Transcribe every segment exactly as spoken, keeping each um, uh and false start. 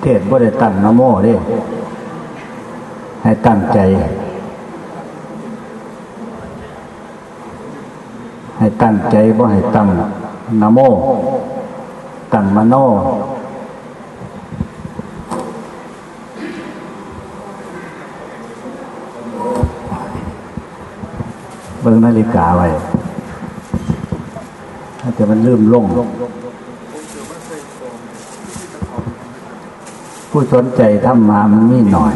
ศบ่ได้ตั้งนะโมเด้ให้ตั้งใจให้ตั้งใจบ่ให้ตั้งนะโมตั้งมโนเบิ่งนาฬิกาไว้ถ้าจะมันลืมลงผู้สนใจธรรมะมันมีหน่อย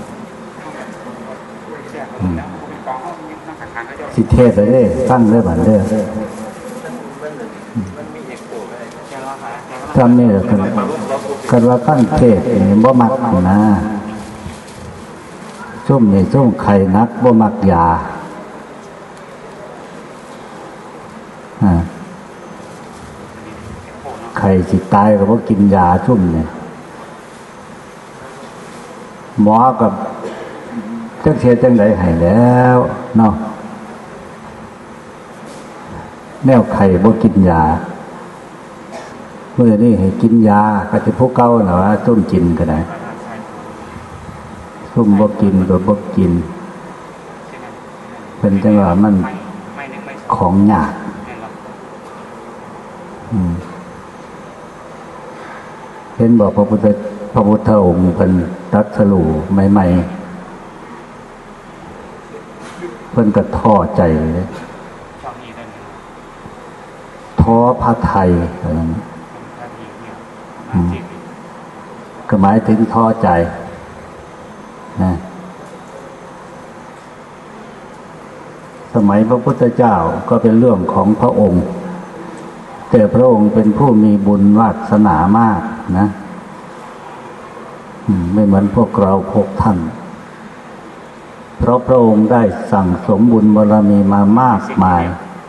สิเทศเลยเด้ฟังเด้อบัดเด้อทำนี่แหละคือกันว่าฟังเทศนี่บ่มักนะซุ่มนี่ซุ่มไข่นักบ่มักยาไข่สิตายก็บ่กินยาซุ่มนี่หมอกับจักเฮ็ดจังได๋ให้แล้วเนาะแนวไข่บ่กินยามื้อนี้ให้กินยาก็สิผู้เก่าน่ะว่าซุ่มกินก็ได้ซุ่มบ่กินก็บ่กินเพิ่นจังว่ามันของยากอืมเห็นบอกพระพุทธพระพุทธองค์เป็นตรัสรู้ใหม่ๆเพิ่นก็ท้อใจเลยท้อพระไทยอะไรนั้นก็หมายถึงท้อใจนะสมัยพระพุทธเจ้าก็เป็นเรื่องของพระองค์แต่พระองค์เป็นผู้มีบุญวาสนามากนะไม่เหมือนพวกเราพวกท่านเพราะพระองค์ได้สั่งสมบุญบารมีมามากมาย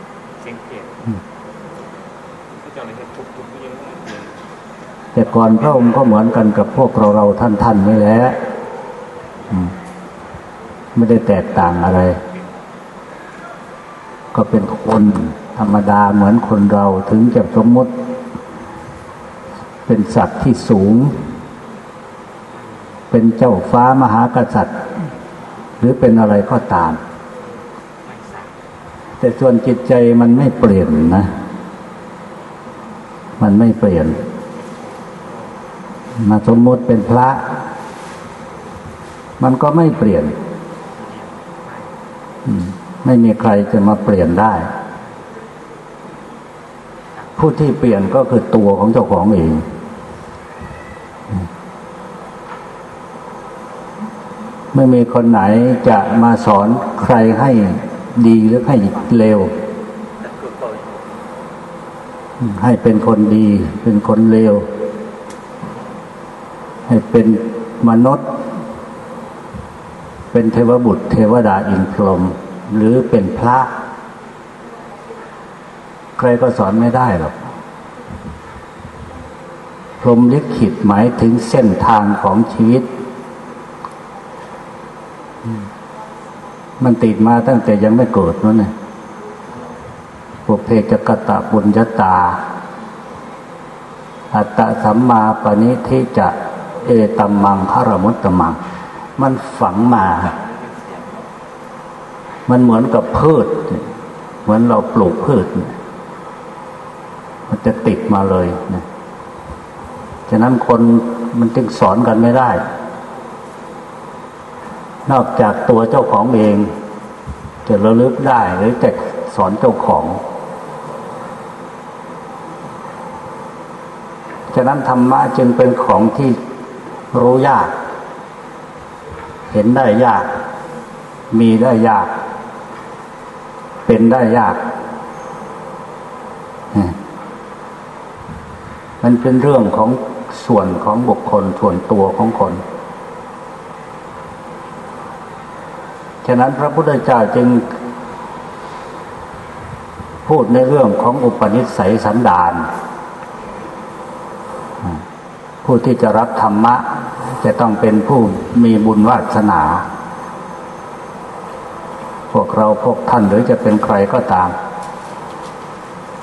แต่ก่อนพระองค์ก็เหมือนกันกับพวกเราเราท่านท่านนี่แหละไม่ได้แตกต่างอะไรก็เป็นคนธรรมดาเหมือนคนเราถึงจะสมมติเป็นสัตว์ที่สูงเป็นเจ้าฟ้ามหากษัตริย์หรือเป็นอะไรก็ตามแต่ส่วนจิตใจมันไม่เปลี่ยนนะมันไม่เปลี่ยนมาสมมติเป็นพระมันก็ไม่เปลี่ยนไม่มีใครจะมาเปลี่ยนได้ผู้ที่เปลี่ยนก็คือตัวของเจ้าของเองไม่มีคนไหนจะมาสอนใครให้ดีหรือให้เลวให้เป็นคนดีเป็นคนเลวให้เป็นมนุษย์เป็นเทวบุตรเทวดาอินทร์พรหมหรือเป็นพระใครก็สอนไม่ได้หรอกพรหมลิขิตหมายถึงเส้นทางของชีวิตมันติดมาตั้งแต่ยังไม่เกิดนั่นน่ะปุพเพจกตปุญญตาอัตตสัมมาปณิทิจะเอตัมมังคารมุตตมังมันฝังมามันเหมือนกับพืชเหมือนเราปลูกพืชมันจะติดมาเลยนะฉะนั้นคนมันจึงสอนกันไม่ได้นอกจากตัวเจ้าของเองจะระลึกได้หรือจะสอนเจ้าของฉะนั้นธรรมะจึงเป็นของที่รู้ยากเห็นได้ยากมีได้ยากเป็นได้ยากมันเป็นเรื่องของส่วนของบุคคลส่วนตัวของคนฉะนั้นพระพุทธเจ้าจึงพูดในเรื่องของอุปนิสัยสันดานผู้ที่จะรับธรรมะจะต้องเป็นผู้มีบุญวาสนาพวกเราพวกท่านหรือจะเป็นใครก็ตาม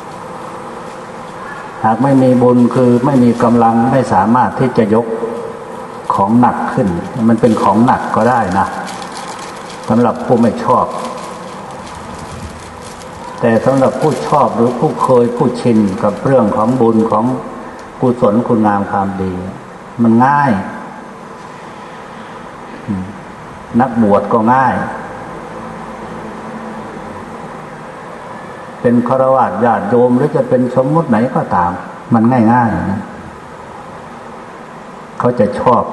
หากไม่มีบุญคือไม่มีกำลังไม่สามารถที่จะยกของหนักขึ้นมันเป็นของหนักก็ได้นะสำหรับผู้ไม่ชอบแต่สำหรับผู้ชอบหรือผู้เคยผู้ชินกับเรื่องของบุญของกุศลคุณงามความดีมันง่ายนักบวชก็ง่ายเป็นฆราวาสญาติโยมหรือจะเป็นสมมุติไหนก็ตามมันง่ายๆนะเขาจะชอบ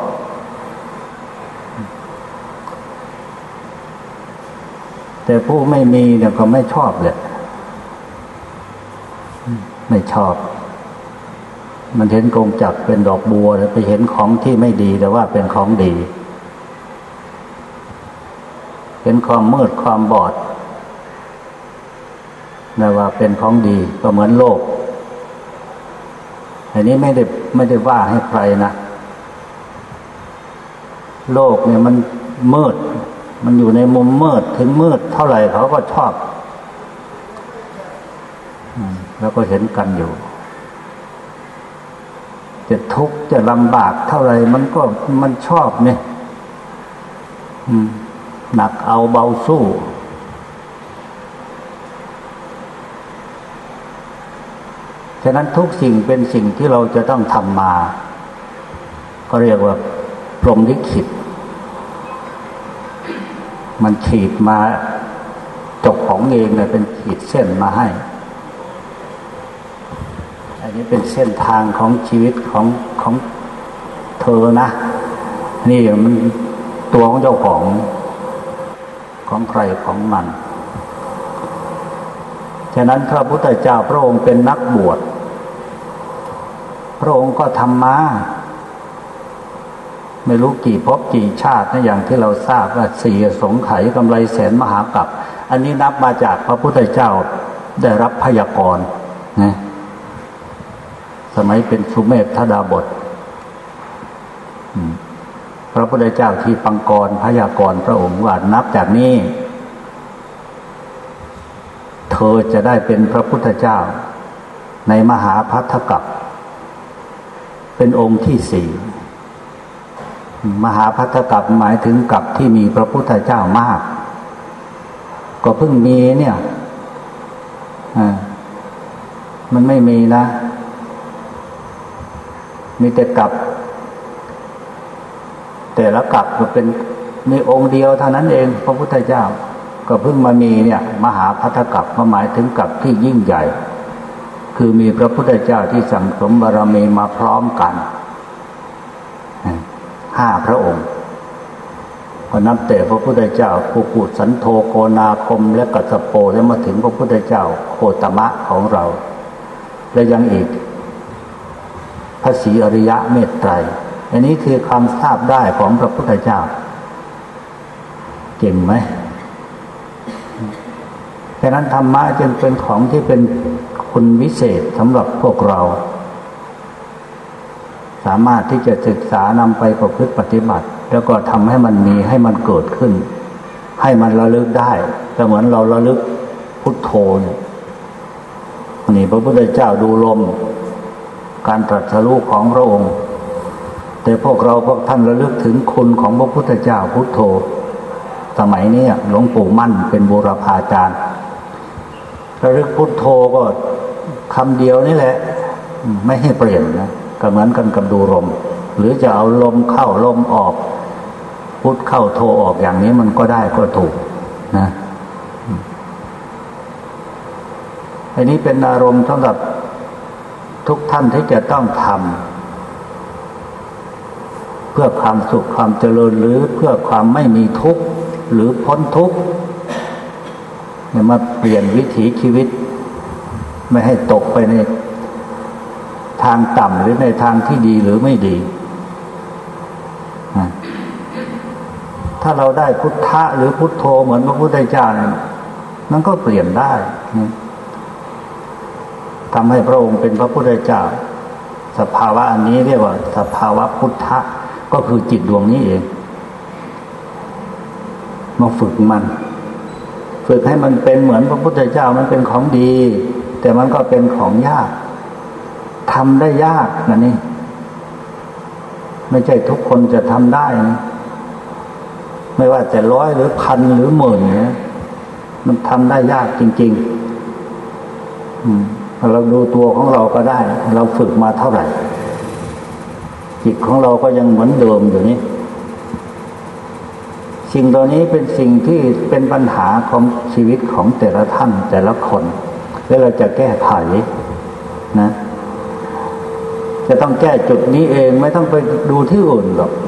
แต่ผู้ไม่มีเนี่ยก็ไม่ชอบเลยไม่ชอบมันเห็นกงจักรเป็นดอกบัวแล้วไปเห็นของที่ไม่ดีแต่ว่าเป็นของดีเห็นความมืดความบอดแต่ว่าเป็นของดีก็เหมือนโลกอันนี้ไม่ได้ไม่ได้ว่าให้ใครนะโลกเนี่ยมันมืดมันอยู่ในมุมมืดถึงมืดเท่าไหร่เขาก็ชอบแล้วก็เห็นกันอยู่จะทุกข์จะลำบากเท่าไหร่มันก็มันชอบเนี่ยหนักเอาเบาสู้ฉะนั้นทุกสิ่งเป็นสิ่งที่เราจะต้องทำมาก็เรียกว่าพรหมลิขิตมันขีดมาจบของเองเนี่ยเป็นขีดเส้นมาให้อันนี้เป็นเส้นทางของชีวิตของของเธอนะนี่มันตัวของเจ้าของของใครของมันฉะนั้นพระพุทธเจ้าพระองค์เป็นนักบวชพระองค์ก็ทำมาไม่รู้กี่ภพกี่ชาตินะอย่างที่เราทราบว่าสี่สงไขยกำไรแสนมหากัปอันนี้นับมาจากพระพุทธเจ้าได้รับพยากรณ์นะสมัยเป็นสุเมธดาบทพระพุทธเจ้าที่ปังกรพยากรณ์พระองค์ว่านับจากนี้เธอจะได้เป็นพระพุทธเจ้าในมหาภัททกัปเป็นองค์ที่สี่มหาภัททกัปหมายถึงกัปที่มีพระพุทธเจ้ามากก็เพิ่งมีเนี่ยมันไม่มีนะมีแต่กัปแต่ละกัปก็เป็นมีองค์เดียวเท่านั้นเองพระพุทธเจ้าก็เพิ่งมามีเนี่ยมหาภัททกัปหมายถึงกัปที่ยิ่งใหญ่คือมีพระพุทธเจ้าที่สั่งสมบารมีมาพร้อมกันห้าพระองค์ก็นับแต่พระพุทธเจ้ากุกุสันโธโกนาคมและกัสสโปแล้วมาถึงพระพุทธเจ้าโคตมะของเราและยังอีกพระศรีอริยะเมตไตรอันนี้คือความทราบได้ของพระพุทธเจ้าเก่งไหมฉะนั้นธรรมะจึงเป็นของที่เป็นคุณวิเศษสำหรับพวกเราสามารถที่จะศึกษานำไปประพฤติปฏิบัติแล้วก็ทำให้มันมีให้มันเกิดขึ้นให้มันระลึกได้ก็เหมือนเราระลึกพุทโธเนี่ยนี่พระพุทธเจ้าดูลมการตรัสรู้ของพระองค์แต่พวกเราพวกท่านระลึกถึงคุณของพระพุทธเจ้าพุทโธสมัยนี้หลวงปู่มั่นเป็นบูรพาจารย์ระลึกพุทโธก็คำเดียวนี่แหละไม่ให้เปลี่ยนนะก็เหมือนกันกับดูลมหรือจะเอาลมเข้าลมออกพุทเข้าโธออกอย่างนี้มันก็ได้ก็ถูกนะอันนี้เป็นอารมณ์สำหรับทุกท่านที่จะต้องทำเพื่อความสุขความเจริญหรือเพื่อความไม่มีทุกข์หรือพ้นทุกข์เนี่ยมาเปลี่ยนวิถีชีวิตไม่ให้ตกไปในทางต่ำหรือในทางที่ดีหรือไม่ดีถ้าเราได้พุทธะหรือพุทโธเหมือนพระพุทธเจ้าเนี่ยมันก็เปลี่ยนได้ทำให้พระองค์เป็นพระพุทธเจ้าสภาวะอันนี้เรียกว่าสภาวะพุทธะก็คือจิตดวงนี้เองมาฝึกมันฝึกให้มันเป็นเหมือนพระพุทธเจ้ามันเป็นของดีแต่มันก็เป็นของยากทำได้ยากนะนี่ไม่ใช่ทุกคนจะทำได้นะไม่ว่าแต่ร้อยหรือพันหรือหมื่นเนี่ยมันทำได้ยากจริงๆอืมเราดูตัวของเราก็ได้เราฝึกมาเท่าไหร่จิตของเราก็ยังเหมือนเดิมอยู่นี่สิ่งตัวนี้เป็นสิ่งที่เป็นปัญหาของชีวิตของแต่ละท่านแต่ละคนแล้วเราจะแก้ไขนะจะต้องแก้จุดนี้เองไม่ต้องไปดูที่อื่นหรอก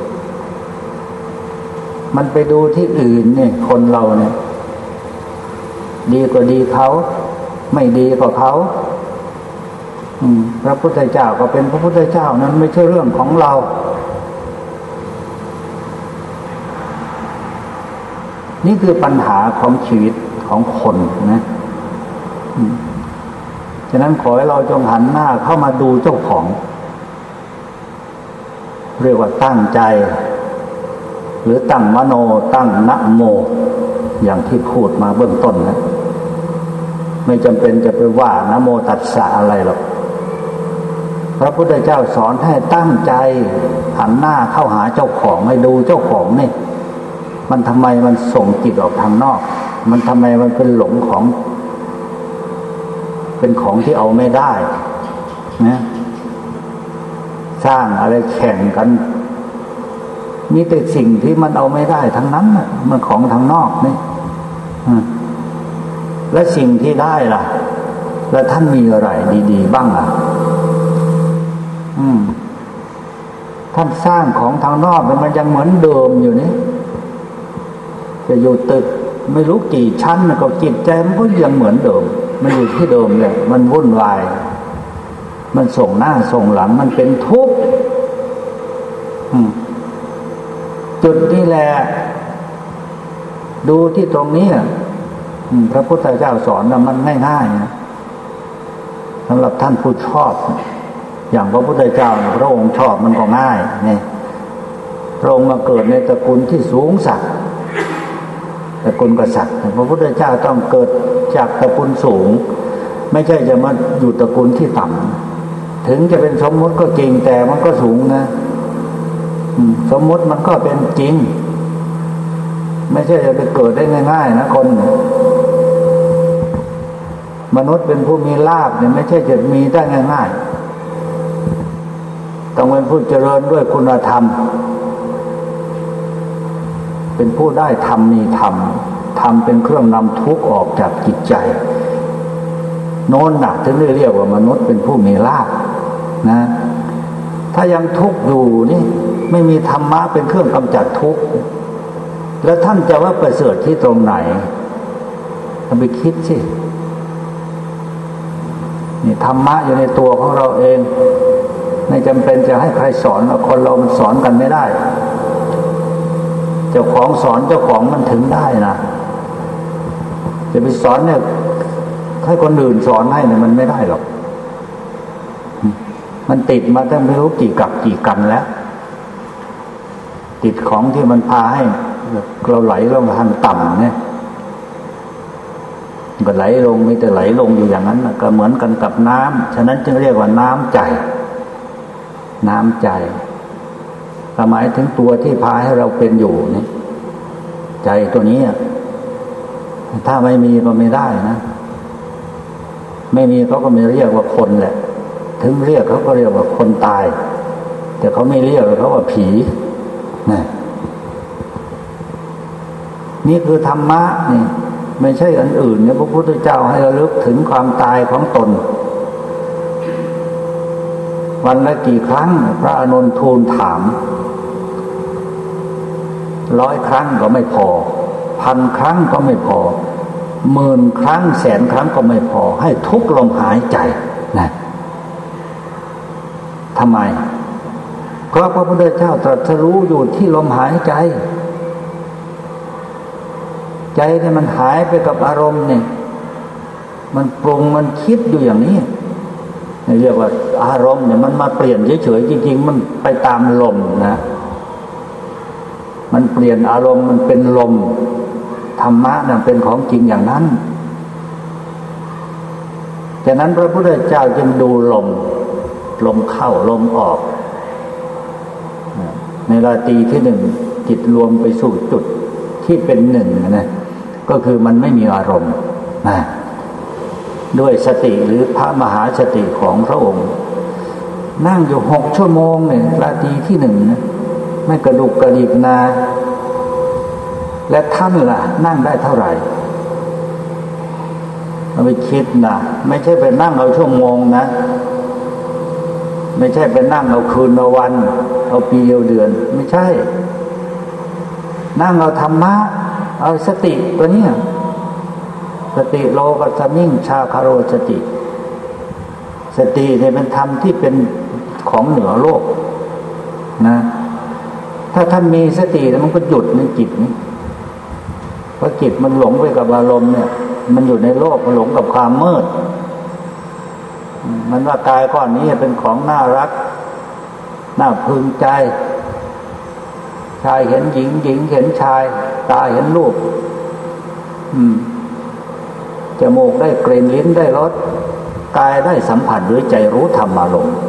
มันไปดูที่อื่นเนี่ยคนเราเนี่ยดีกว่าดีเขาไม่ดีกว่าเขาพระพุทธเจ้าก็เป็นพระพุทธเจ้านั้นไม่ใช่เรื่องของเรานี่คือปัญหาของชีวิตของคนนะฉะนั้นขอให้เราจงหันหน้าเข้ามาดูเจ้าของเรียกว่าตั้งใจหรือตั้งมโนตั้งนะโมอย่างที่พูดมาเบื้องต้นนะไม่จำเป็นจะไปว่านะโมตัสสะอะไรหรอกพระพุทธเจ้าสอนให้ตั้งใจหันหน้าเข้าหาเจ้าของให้ดูเจ้าของนี่มันทำไมมันส่งจิตออกทางนอกมันทำไมมันเป็นหลงของเป็นของที่เอาไม่ได้นะสร้างอะไรแข่งกันมีแต่สิ่งที่มันเอาไม่ได้ทั้งนั้นน่ะมันของทางนอกนี่และสิ่งที่ได้ล่ะแล้วท่านมีอะไรดีๆบ้างล่ะอืมท่านสร้างของทางนอกมันยังเหมือนเดิมอยู่นี่จะอยู่ตึกไม่รู้กี่ชั้นก็จิตใจมันก็ยังเหมือนเดิมมันอยู่ที่เดิมเลยมันวุ่นวายมันส่งหน้าส่งหลังมันเป็นทุกข์จุดนี้แหละดูที่ตรงนี้พระพุทธเจ้าสอนนะมันง่ายๆนะสำหรับท่านผู้ชอบอย่างพระพุทธเจ้าพระองค์ชอบมันก็ง่ายนี่พระองค์มาเกิดในตระกูลที่สูงสักตระกูลกษัตริย์พระพุทธเจ้าต้องเกิดจากตระกูลสูงไม่ใช่จะมาอยู่ตระกูลที่ต่ำถึงจะเป็นสมมติก็จริงแต่มันก็สูงนะสมมติมันก็เป็นจริงไม่ใช่จะไปเกิดได้ง่ายๆนะคนมนุษย์เป็นผู้มีลาภเนี่ยไม่ใช่จะมีได้ง่ายๆต้องเป็นผู้เจริญด้วยคุณธรรมเป็นผู้ได้ธรรมมีธรรมธรรมเป็นเครื่องนำทุกข์ออกจากจิตใจโน้นหนักถึงได้เรียกว่ามนุษย์เป็นผู้มีลาภนะถ้ายังทุกข์อยู่นี่ไม่มีธรรมะเป็นเครื่องกำจัดทุกข์แล้วท่านจะว่าประเสริฐที่ตรงไหนท่านไปคิดสินี่ธรรมะอยู่ในตัวของเราเองไม่จำเป็นจะให้ใครสอนคนเรามันสอนกันไม่ได้เจ้าของสอนเจ้าของมันถึงได้นะจะไปสอนเนี่ยให้คนอื่นสอนให้เนี่ยมันไม่ได้หรอกมันติดมาตั้งไม่รู้กี่กับกี่กันแล้วติดของที่มันพาให้เราไหลลงทางต่ำเนี่ยก็ไหลลงมีแต่ไหลลงอยู่อย่างนั้นก็เหมือนกันกับน้ำฉะนั้นจึงเรียกว่าน้ำใจน้ำใจหมายถึงตัวที่พาให้เราเป็นอยู่นี่ใจตัวนี้ถ้าไม่มีก็ไม่ได้นะไม่มีเขาก็ไม่เรียกว่าคนแหละถึงเรียกเขาก็เรียกว่าคนตายแต่เขาไม่เรียกเขาว่าผีนี่นี่คือธรรมะนี่ไม่ใช่อันอื่นเนี่ยพระพุทธเจ้าให้ระลึกถึงความตายของตนวันละกี่ครั้งพระอานนท์ทูลถามร้อยครั้งก็ไม่พอพันครั้งก็ไม่พอหมื่นครั้งแสนครั้งก็ไม่พอให้ทุกลมหายใจนะทำไมเพราะพระพุทธเจ้าตรัสรู้อยู่ที่ลมหายใจใจเนี่ยมันหายไปกับอารมณ์เนี่ยมันปรุงมันคิดอยู่อย่างนี้เรียกว่าอารมณ์เนี่ยมันมาเปลี่ยนเฉยๆจริงๆมันไปตามลมนะมันเปลี่ยนอารมณ์มันเป็นลมธรรมะน่ะเป็นของจริงอย่างนั้นฉะนั้นพระพุทธเจ้าจึงดูลมลมเข้าลมออกในราตรีที่หนึ่งจิตรวมไปสู่จุดที่เป็นหนึ่งนะก็คือมันไม่มีอารมณ์นะด้วยสติหรือพระมหาสติของพระองค์นั่งอยู่หกชั่วโมงเนี่ยราตรีที่หนึ่งนะไม่กระดุกกระดิกนาและท่านล่ะนั่งได้เท่าไหร่เราไปคิดนะไม่ใช่ไปนั่งเอาชั่วโมงนะไม่ใช่ไปนั่งเอาคืนเอาวันเอาปีเอาเดือนไม่ใช่นั่งเอาธรรมะเอาสติตัวนี้สติโลกัสสมิงชาคาโรสติสติเนี่ยเป็นธรรมที่เป็นของเหนือโลกนะถ้าท่านมีสติแล้วมันก็หยุดในจิตนี้เพราะจิตมันหลงไปกับอารมณ์เนี่ยมันอยู่ในโลกมันหลงกับความมืดมันว่ากายก้อนนี้เป็นของน่ารักน่าพึงใจชายเห็นหญิงหญิงเห็นชายตาเห็นรูปอืมจมูกได้กลิ่นลิ้นได้รสกายได้สัมผัสหรือใจรู้ธรรมอารมณ์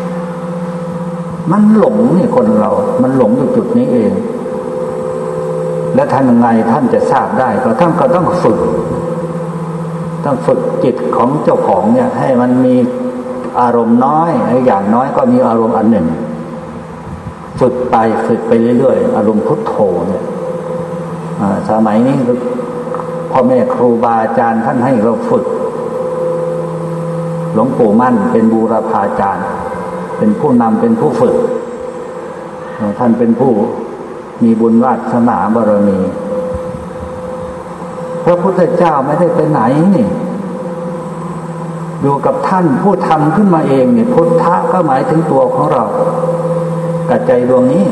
มันหลงนี่คนเรามันหลงอยู่จุดนี้เองและท่านยังไงท่านจะทราบได้ก็ท่านก็ต้องฝึกต้องฝึกจิตของเจ้าของเนี่ยให้มันมีอารมณ์น้อยอย่างน้อยก็มีอารมณ์อันหนึ่งฝึกไปฝึกไปเรื่อยๆอารมณ์พุทโธเนี่ยสมัยนี้พ่อแม่ครูบาอาจารย์ท่านให้เราฝึกหลวงปู่มั่นเป็นบูรพาจารย์เป็นผู้นำเป็นผู้ฝึกท่านเป็นผู้มีบุญวาสนาบารมีพระพุทธเจ้าไม่ได้ไปไหนนี่อยู่กับท่านผู้ทำขึ้นมาเองเนี่ยพุทธะก็หมายถึงตัวของเรากับใจดวงนี้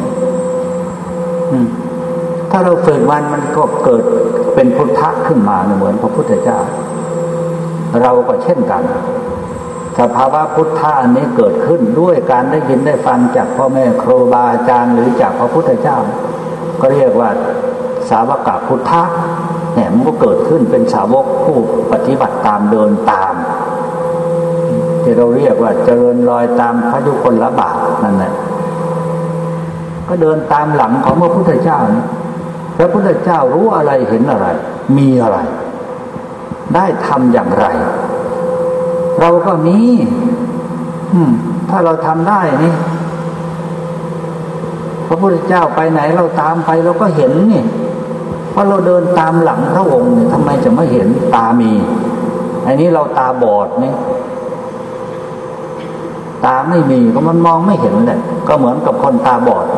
ถ้าเราฝึกมันมันก็เกิดเป็นพุทธะขึ้นมาเหมือนพระพุทธเจ้าเราก็เช่นกันสภาวะพุทธะอันนี้เกิดขึ้นด้วยการได้ยินได้ฟังจากพ่อแม่ครูบาอาจารย์หรือจากพระพุทธเจ้าก็เรียกว่าสาวกพุทธะเนี่ยมันก็เกิดขึ้นเป็นสาวกผู้ปฏิบัติตามเดินตามที่เราเรียกว่าเจริญรอยตามพระยุคลบาทนั่นแหละก็เดินตามหลังของพระพุทธเจ้านี่พระพุทธเจ้ารู้อะไรเห็นอะไรมีอะไรได้ทำอย่างไรเราก็มีถ้าเราทำได้นี่พระพุทธเจ้าไปไหนเราตามไปเราก็เห็นนี่เพราะเราเดินตามหลังพระองค์เนี่ยทำไมจะไม่เห็นตามีอันนี้เราตาบอดนี่ตาไม่มีก็มันมองไม่เห็นแหละก็เหมือนกับคนตาบอด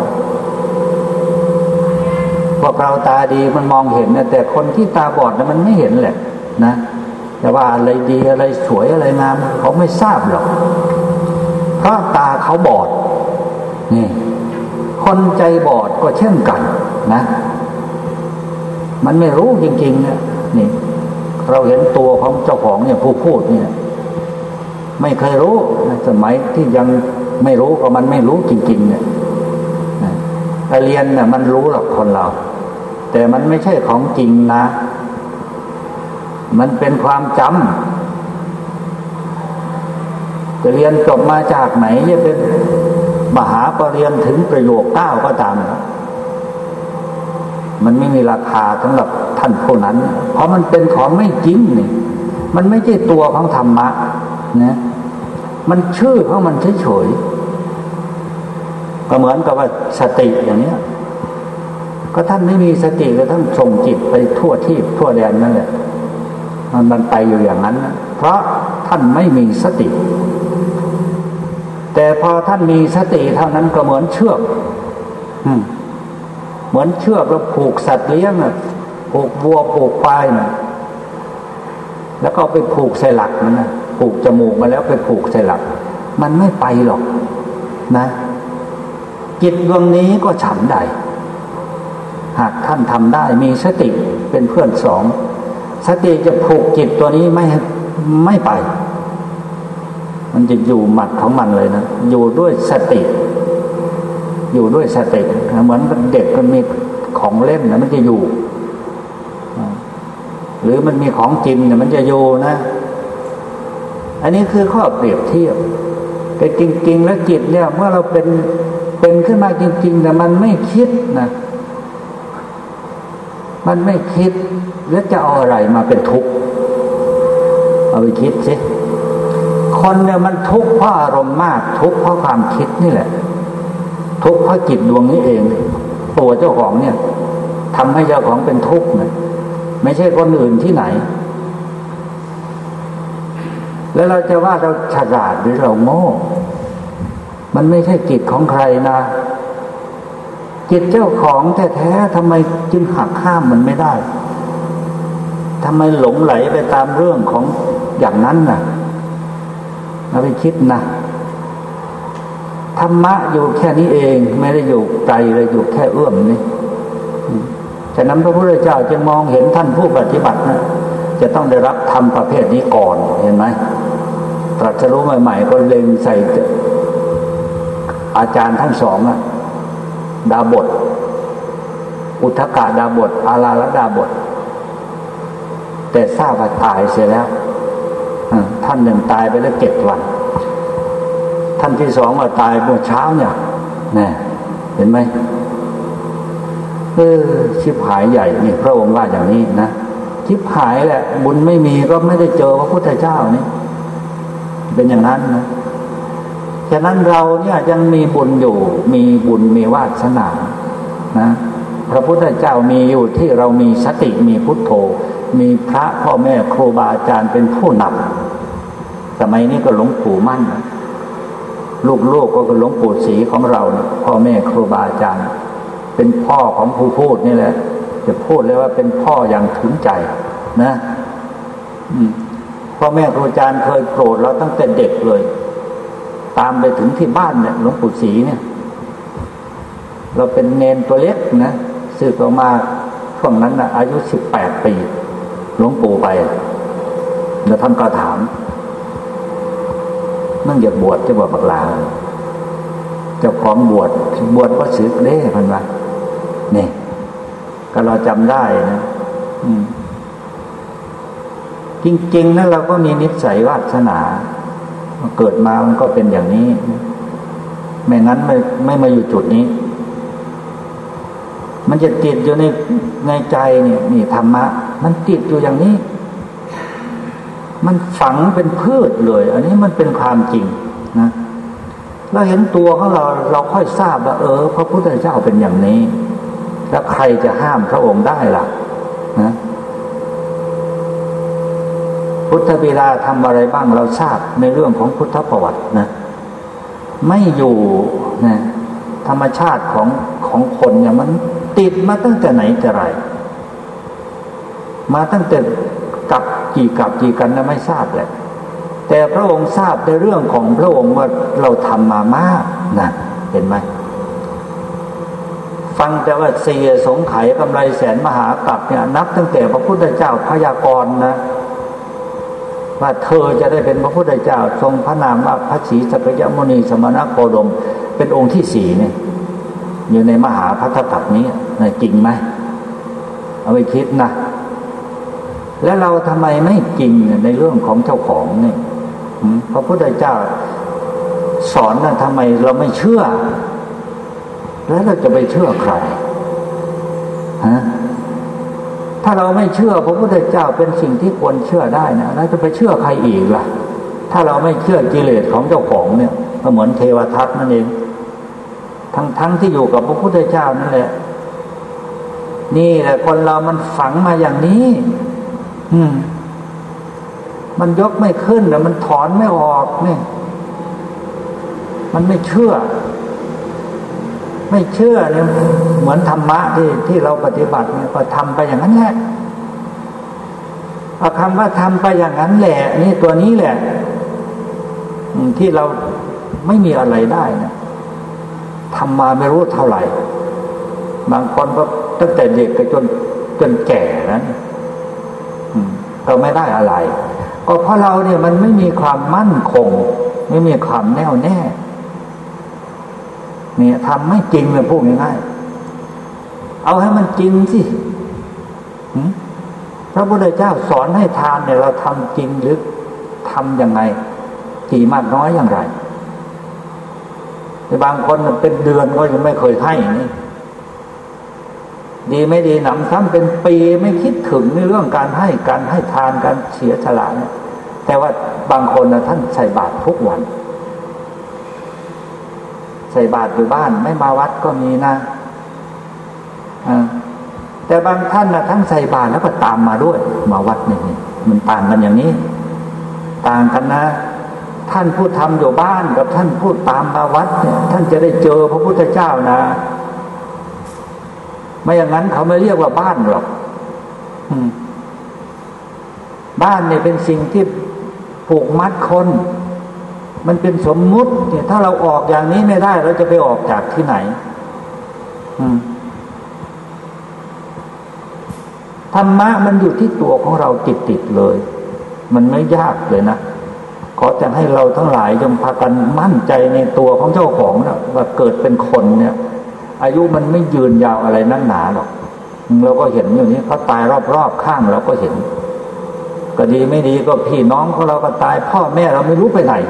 พวกเราตาดีมันมองเห็นนะแต่คนที่ตาบอดนะมันไม่เห็นแหละนะแต่ว่าอะไรดีอะไรสวยอะไรงามเขาไม่ทราบหรอกเพราะตาเขาบอดนี่คนใจบอดก็เช่นกันนะมันไม่รู้จริงๆเนี่ยนี่เราเห็นตัวของเจ้าของเนี่ยผู้พูดเนี่ยไม่เคยรู้สมัยที่ยังไม่รู้ก็มันไม่รู้จริงๆเนี่ยไปเรียนเนี่ยมันรู้หรอกคนเราแต่มันไม่ใช่ของจริงนะมันเป็นความจำจะเรียนจบมาจากไหนจะเป็นมหาปรริญญาถึงประโยคเก้าก็ตามมันไม่มีราคาสำหรับท่านผู้นั้นเพราะมันเป็นของไม่จริงนี่มันไม่ใช่ตัวของธรรมะนะมันชื่อของมันเฉยๆก็เหมือนกับว่าสติอย่างนี้ก็ท่านไม่มีสติก็ท่านส่งจิตไปทั่วที่ทั่วแดนนั่นแหละมันมันไปอยู่อย่างนั้นนะเพราะท่านไม่มีสติแต่พอท่านมีสติเท่านั้นก็เหมือนเชือกเหมือนเชือกแล้วผูกสัตว์เลี้ยงอ่ะผูกวัวผูกควายน่ะแล้วก็ไปผูกใส่หลักมันนะผูกจมูกมาแล้วไปผูกใส่หลักมันไม่ไปหรอกนะจิตดวงนี้ก็ฉันใดหากท่านทำได้มีสติเป็นเพื่อนสองสติจะผูกจิตตัวนี้ไม่ไม่ไปมันจะอยู่หมัดของมันเลยนะอยู่ด้วยสติอยู่ด้วยสติเหมือนเด็กมันมีของเล่นนะมันจะอยู่หรือมันมีของจริงเนี่ยมันจะอยู่นะอันนี้คือข้อเปรียบเทียบแต่จริงๆแล้วจิตเนี่ยเมื่อเราเป็นเป็นขึ้นมาจริงๆแต่มันไม่คิดนะมันไม่คิดแล้วจะเอาอะไรมาเป็นทุกข์เอาไปคิดสิคนเนี่ยมันทุกข์เพราะอารมณ์มากทุกข์เพราะความคิดนี่แหละทุกข์เพราะจิตดวงนี้เองตัวเจ้าของเนี่ยทำให้เจ้าของเป็นทุกข์นะไม่ใช่คนอื่นที่ไหนแล้วเราจะว่าเราฉลาดหรือเราโง่มันไม่ใช่จิตของใครนะจิตเจ้าของแท้ๆทำไมจึงหักห้ามมันไม่ได้ทำไมหลงไหลไปตามเรื่องของอย่างนั้นน่ะเราไปคิดนะธรรมะอยู่แค่นี้เองไม่ได้อยู่ไกลเลยอยู่แค่เอื้อมนี่ฉะนั้นพระพุทธเจ้าจึงมองเห็นท่านผู้ปฏิบัตินะจะต้องได้รับธรรมประเภทนี้ก่อนเห็นไหมตรัสรู้ใหม่ๆก็เล็งใส่อาจารย์ทั้งสองอะดาบทอุทกะดาบทอาลาลดาบทแต่ทราบว่าตายเสียแล้วท่านหนึ่งตายไปแล้วเจ็ดวันท่านที่สองว่าตายเมื่อเช้าเนี่ยนี่เห็นไหมเออชิบหายใหญ่นี่พระองค์ว่าอย่างนี้นะชิบหายแหละบุญไม่มีก็ไม่ได้เจอพระพุทธเจ้านี่เป็นอย่างนั้นนะฉะนั้นเราเนี่ยยังมีบุญอยู่มีบุญมีวาสนานะพระพุทธเจ้ามีอยู่ที่เรามีสติมีพุทโธมีพระพ่อแม่ครูบาอาจารย์เป็นผู้นำสมัยนี้ก็หลวงปู่มั่นลูกๆ ก็คือหลวงปู่ศรีของเราพ่อแม่ครูบาอาจารย์เป็นพ่อของผู้พูดนี่แหละจะพูดเลยว่าเป็นพ่ออย่างถึงใจนะพ่อแม่ครูอาจารย์เคยโกรธเราตั้งแต่เด็กเลยตามไปถึงที่บ้านเนี่ยหลวงปู่ศรีเนี่ยเราเป็นเนนตัวเล็กนะสึกออกมาช่วงนั้นนะอายุสิบแปดปีหลวงปู่ไปแล้วท่านก็ถามนั่งอยากบวชจะบวชบักลาเจ้าของบวชบวชว่าสึกเด้พันว่านี่ก็เราจำได้นะจริงๆนะเราก็มีนิสัยวาสนาเกิดมามันก็เป็นอย่างนี้ไม่งั้นไม่ไม่มาอยู่จุดนี้มันจะติดอยู่ในในใจเนี่ยนี่ธรรมะมันติดอยู่อย่างนี้มันฝังเป็นพืชเลยอันนี้มันเป็นความจริงนะเราเห็นตัวของเราเราค่อยทราบว่าเออพระพุทธเจ้าเป็นอย่างนี้แล้วใครจะห้ามพระองค์ได้ล่ะนะพุทธบิดาทำอะไรบ้างเราทราบในเรื่องของพุทธประวัตินะไม่อยู่นะธรรมชาติของของคนเนี่ยมันติดมาตั้งแต่ไหนแต่ไรมาตั้งแต่กับกี่กับกี่กันนะไม่ทราบแหละแต่พระองค์ทราบในเรื่องของพระองค์ว่าเราทำมามากนะเห็นไหมฟังแต่ว่าเสียสงไขยกำไรแสนมหากาพย์เนี่ยนับตั้งแต่พระพุทธเจ้าพยากรณ์นะว่าเธอจะได้เป็นพระพุทธเจ้าทรงพระนามว่าพระศรีสักยมุนีสมณโคดมเป็นองค์ที่สี่เนี่ยอยู่ในมหาภัตตปัตนี้นะจริงไหมเอาไปคิดนะแล้วเราทำไมไม่จริงในเรื่องของเจ้าของเนี่ยพระพุทธเจ้าสอนนะทำไมเราไม่เชื่อแล้วเราจะไปเชื่อใครฮะถ้าเราไม่เชื่อพระพุทธเจ้าเป็นสิ่งที่ควรเชื่อได้นะแล้วจะไปเชื่อใครอีกล่ะถ้าเราไม่เชื่อกิเลสของเจ้าของเนี่ยก็เหมือนเทวทัตนั่นเองทั้งทั้งที่อยู่กับพระพุทธเจ้านั่นแหละนี่แหละคนเรามันฝังมาอย่างนี้อืมมันยกไม่ขึ้นแล้วมันถอนไม่ออกเนี่ยมันไม่เชื่อไม่เชื่อเนี่ยเหมือนธรรมะที่ที่เราปฏิบัติเนี่ยก็ทำไปอย่างนั้นแหละเอาคำว่าทำไปอย่างนั้นแหละนี่ตัวนี้แหละที่เราไม่มีอะไรได้นะทำมาไม่รู้เท่าไหร่บางคนก็ตั้งแต่เด็กไปจนจนแก่แล้วเราไม่ได้อะไรก็เพราะเราเนี่ยมันไม่มีความมั่นคงไม่มีความแน่วแน่เนี่ยทำไม่จริงเลยพูดง่ายๆเอาให้มันจริงสิพระพุทธเจ้าสอนให้ทานเนี่ยเราทำจริงหรือทำยังไงกี่มากน้อยอย่างไรแต่บางคนเป็นเดือนก็ยังไม่เคยให้นี่ดีไม่ดีหนำซ้ำเป็นปีไม่คิดถึงในเรื่องการให้การให้ทานการเสียสละเนี่ยแต่ว่าบางคนนะท่านใส่บาตรทุกวันใส่บาตรอยู่บ้านไม่มาวัดก็มีนะแต่บางท่านนะทั้งใส่บาตรแล้วก็ตามมาด้วยมาวัดนี่มันต่างกันอย่างนี้ต่างกันนะท่านผู้ทำอยู่บ้านกับท่านผู้ตามมาวัดเนี่ยท่านจะได้เจอพระพุทธเจ้านะไม่อย่างนั้นเขาไม่เรียกว่าบ้านหรอกบ้านเนี่ยเป็นสิ่งที่ผูกมัดคนมันเป็นสมมุติเนี่ยถ้าเราออกอย่างนี้ไม่ได้เราจะไปออกจากที่ไหนธรรมะมันอยู่ที่ตัวของเราติดๆเลยมันไม่ยากเลยนะขอแต่ให้เราทั้งหลายจงพากันมั่นใจในตัวของเจ้าของนะว่าเกิดเป็นคนเนี่ยอายุมันไม่ยืนยาวอะไรนักหนาหรอกเราก็เห็นอยู่นี้เขาตายรอบๆข้างเราก็เห็นก็ดีไม่ดีก็พี่น้องของเราก็ตายพ่อแม่เราไม่รู้ไปไหน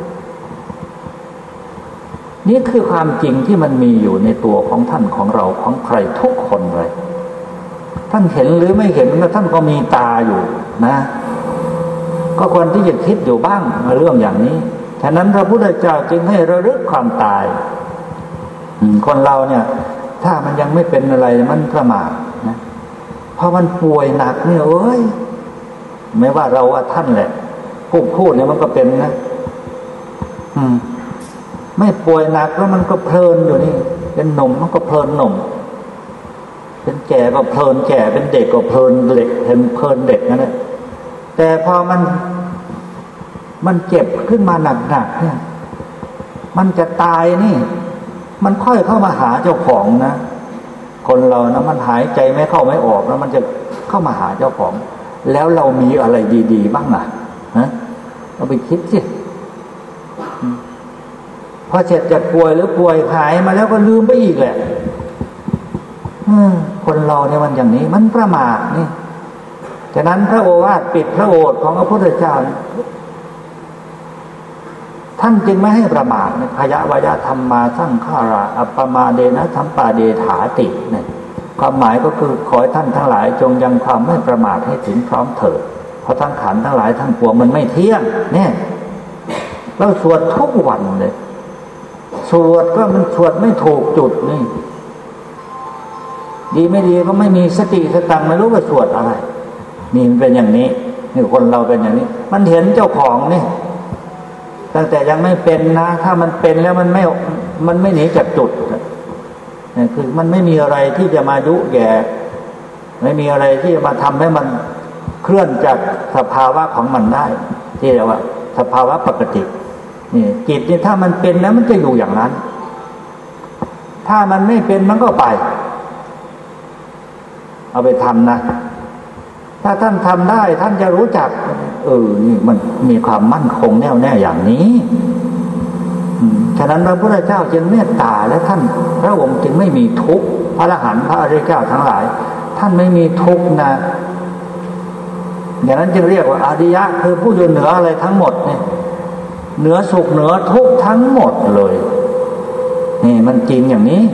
นี่คือความจริงที่มันมีอยู่ในตัวของท่านของเราของใครทุกคนเลยท่านเห็นหรือไม่เห็นก็ท่านก็มีตาอยู่นะก็ควรที่จะคิดอยู่บ้างเรื่องอย่างนี้ฉะนั้นพระพุทธเจ้าจึงให้ระลึกความตายคนเราเนี่ยถ้ามันยังไม่เป็นอะไรมันประมาทนะพอมันป่วยหนักเนี่ยเอ้ยไม่ว่าเราว่าท่านแหละพูดพูดเนี่ยมันก็เป็นนะอืมไม่ป่วยหนักแล้วมันก็เพลินอยู่นี่เป็นหนุ่มมันก็เพลินหนุ่มเป็นแก่ก็เพลินแก่เป็นเด็กก็เพลินเด็กเห็นเพลินเด็กนั่นแหละแต่พอมันมันเจ็บขึ้นมาหนักๆเนี่ยมันจะตายนี่มันค่อยเข้ามาหาเจ้าของนะคนเรานะมันหายใจไม่เข้าไม่ออกแล้วมันจะเข้ามาหาเจ้าของแล้วเรามีอะไรดีๆบ้างอ่ะฮะเราไปคิดสิพอเสร็จจากป่วยหรือป่วยหายมาแล้วก็ลืมไปอีกแหละคนเราเนี่ยมันอย่างนี้มันประมาทนี่ฉะนั้นพระโอวาทปิดพระโอษฐ์ของพระพุทธเจ้าท่านจึงไม่ให้ประมาทพยะวยะธรรมมาสังขาราอัปปมาเดนะธัมปาเดถาติเนี่ยความหมายก็คือขอให้ท่านทั้งหลายจงยังความไม่ประมาทให้ถึงพร้อมเถิดเพราะทั้งขันธ์ทั้งหลายทั้งปวงมันไม่เที่ยงเนี่ยเราสวดทุกวันเลยสวดก็มันสวดไม่ถูกจุดนี่ดีไม่ดีก็ไม่มีสติสตังไม่รู้ว่าสวดอะไรนี่มันเป็นอย่างนี้นี่คนเราเป็นอย่างนี้มันเห็นเจ้าของนี่ตั้งแต่ยังไม่เป็นนะถ้ามันเป็นแล้วมันไม่มันไม่หนีจากจุดนี่คือมันไม่มีอะไรที่จะมายุแย่ไม่มีอะไรที่จะมาทำให้มันเคลื่อนจากสภาวะของมันได้ที่เรียกว่าสภาวะปกตินี่จิตนี่ถ้ามันเป็นแล้วมันจะอยู่อย่างนั้นถ้ามันไม่เป็นมันก็ไปเอาไปทำนะถ้าท่านทำได้ท่านจะรู้จักเออนี่มันมีความมั่นคงแน่วแน่อย่างนี้ฉะนั้นพระพุทธเจ้าจึงเมตตาและท่านพระองค์จึงไม่มีทุกข์พระอรหันต์พระอริยเจ้าทั้งหลายท่านไม่มีทุกข์นะอย่างนั้นจึงเรียกว่าอริยะคือผู้อยู่เหนืออะไรทั้งหมดเนี่ยเหนือสุขเหนือทุกข์ทั้งหมดเลยนี่มันจริงอย่างนี้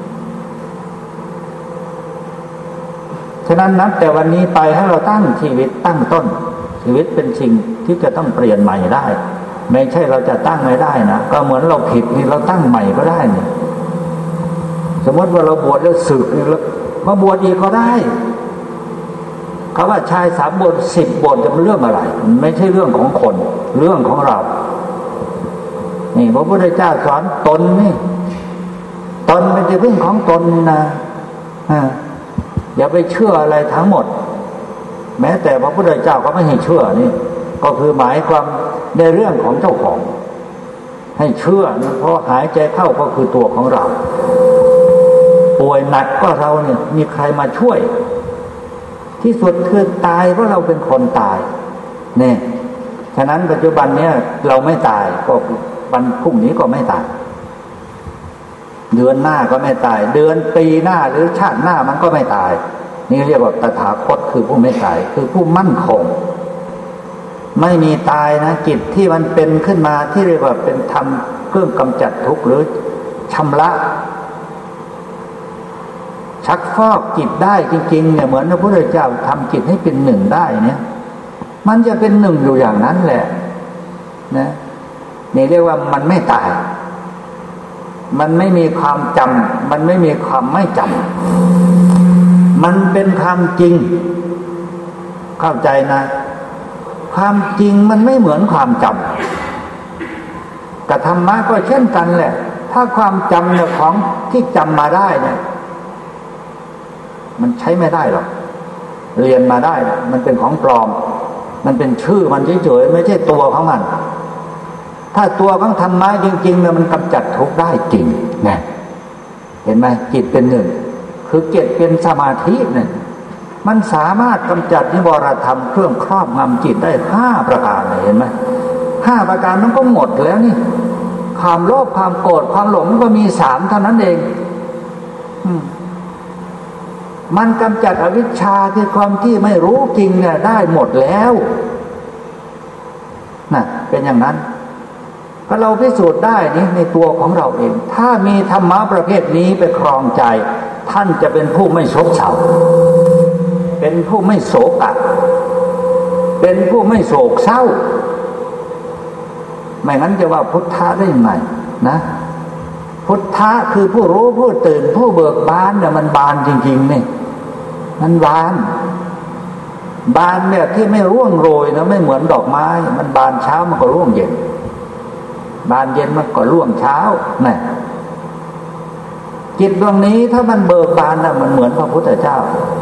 ฉะนั้นนับแต่วันนี้ไปให้เราตั้งชีวิตตั้งต้นชีวิตเป็นสิ่งที่จะต้องเปลี่ยนใหม่ได้ไม่ใช่เราจะตั้งไม่ได้นะก็เหมือนเราผิดนี่เราตั้งใหม่ก็ได้นี่สมมติว่าเราบวชแล้วสึกนี่แล้วมาบวชอีกก็ได้เขาว่าชายสามบทสิบบทจะเป็นเรื่องอะไรมันไม่ใช่เรื่องของคนเรื่องของเรานี่พระพุทธเจ้าสอนตนนี่ตนเป็นที่พึ่งของตนนะอย่าไปเชื่ออะไรทั้งหมดแม้แต่พระพุทธเจ้าก็ไม่ให้เชื่อนี่ก็คือหมายความในเรื่องของเจ้าของให้เชื่อนะเพราะหายใจเข้าก็คือตัวของเราป่วยหนักก็เราเนี่ยมีใครมาช่วยที่สุดคือตายเพราะเราเป็นคนตายเนี่ยฉะนั้นปัจจุบันเนี่ยเราไม่ตายก็วันพรุ่งนี้ก็ไม่ตายเดือนหน้าก็ไม่ตายเดือนปีหน้าหรือชาติหน้ามันก็ไม่ตายนี่เรียกว่าตถาคตคือผู้ไม่ตายคือผู้มั่นคงไม่มีตายนะจิตที่มันเป็นขึ้นมาที่เรียกว่าเป็นธรรมเครื่องกำจัดทุกข์หรือชำระชักฟอกจิตได้จริงๆเนี่ยเหมือนพระพุทธเจ้าทำจิตให้เป็นหนึ่งได้เนี่ยมันจะเป็นหนึ่งอยู่อย่างนั้นแหละนะนี่เรียกว่ามันไม่ตายมันไม่มีความจำมันไม่มีความไม่จำมันเป็นความจริงเข้าใจนะความจริงมันไม่เหมือนความจำกับธรรมะก็เช่นกันแหละถ้าความจำเนี่ยของที่จำมาได้เนี่ยมันใช้ไม่ได้หรอกเรียนมาได้มันเป็นของปลอมมันเป็นชื่อมันเฉยๆไม่ใช่ตัวของมันถ้าตัวของธรรมะจริงๆเนี่ยมันกำจัดทุกข์ได้จริงนะเห็นไหมจิตเป็นหนึ่งคือจิตเป็นสมาธิเนี่ยมันสามารถกำจัดนิวรธรรมเครื่องครอบงำจิตได้ห้าประการเห็นไหมห้าประการนั้นก็หมดแล้วนี่ความโลภความโกรธความหลงก็มีสามเท่านั้นเองมันกำจัดอวิชชาคือความที่ไม่รู้จริงเนี่ยได้หมดแล้วน่ะเป็นอย่างนั้นถ้าเราพิสูจน์ได้นี่ในตัวของเราเองถ้ามีธรรมะประเภทนี้ไปครองใจท่านจะเป็นผู้ไม่โศกเศร้าเป็นผู้ไม่โศกะเป็นผู้ไม่โศกเศร้าไม่งั้นจะว่าพุทธะได้ยังไงนะพุทธะคือผู้รู้ผู้ตื่นผู้เบิกบานเนี่ยมันบานจริงๆนี่มันบานบานเนี่ยที่ไม่ร่วงโรยนะไม่เหมือนดอกไม้มันบานเช้ามันก็ร่วงเย็นบานเย็นมันก็ร่วงเช้านี่จิตดวงนี้ถ้ามันเบิกบานน่ะมันเหมือนพระพุทธเจ้า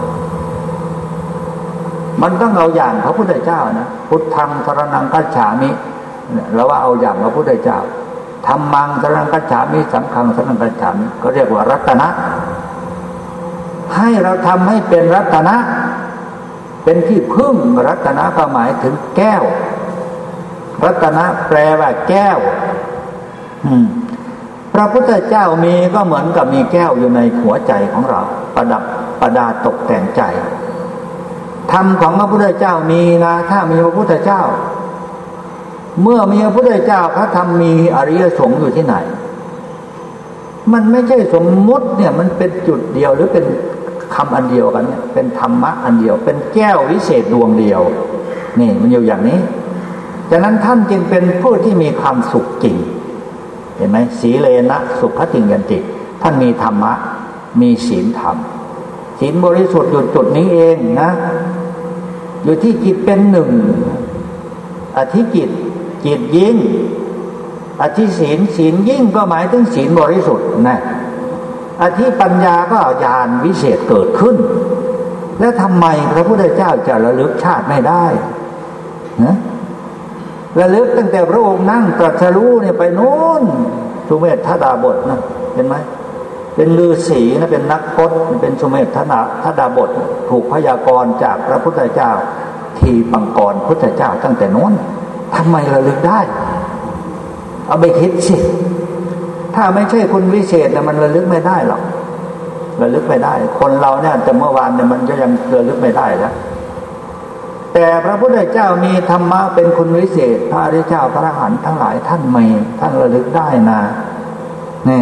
มันต้องเอาอย่างพระพุทธเจ้านะพุทธังสรณังคัจฉามิเราว่าเอาอย่างพระพุทธเจ้าธัมมังสรณังคัจฉามิสังฆังสรณังคัจฉามิก็เรียกว่ารัตนะให้เราทำให้เป็นรัตนะเป็นที่พึ่งรัตนะก็หมายถึงแก้วรัตนะแปลว่าแก้วอืมพระพุทธเจ้ามีก็เหมือนกับมีแก้วอยู่ในหัวใจของเราประดับประดาตกแต่งใจธรรมของพระพุทธเจ้ามีนะถ้ามีพระพุทธเจ้าเมื่อมีพระพุทธเจ้าพระธรรมมีอริยสงฆ์อยู่ที่ไหนมันไม่ใช่สมมุติเนี่ยมันเป็นจุดเดียวหรือเป็นคำอันเดียวกันเนี่ยเป็นธรรมะอันเดียวเป็นแก้ววิเศษดวงเดียวนี่มันอยู่อย่างนี้ฉะนั้นท่านจึงเป็นผู้ที่มีความสุขจริงเห็นไหมสีเลนะสุขติยันติท่านมีธรรมะมีศีลธรรมศีลบริสุทธิ์อยู่จุดนี้เองนะอยู่ที่จิตเป็นหนึ่งอธิจิตจิตยิ่งอธิศีลศีลยิ่งก็หมายถึงศีลบริสุทธิ์นะอธิปัญญาก็ญาณวิเศษเกิดขึ้นแล้วทำไมพระพุทธเจ้าจะระลึกชาติไม่ได้นะระลึกตั้งแต่พระองค์นั่งตรัสรู้เนี่ยไปโน้นสุเมธทดาบทนะเห็นไหมเป็นฤาษีนะเป็นนักพจน์เป็นสุเมธทนาทดาบทถูกพยากรณ์จากพระพุทธเจ้าทีปังกรพุทธเจ้าตั้งแต่โน้นทำไมระลึกได้เอาไปคิดสิถ้าไม่ใช่คุณวิเศษเนี่ยมันระลึกไม่ได้หรอกระลึกไม่ได้คนเราเนี่ยแต่เมื่อวานเนี่ยมันก็ยังระลึกไม่ได้แล้วแต่พระพุทธเจ้ามีธรรมะเป็นคุณวิเศษพระอริยเจ้าพระอรหันต์ทั้งหลายท่านมีท่านระลึกได้นะนี่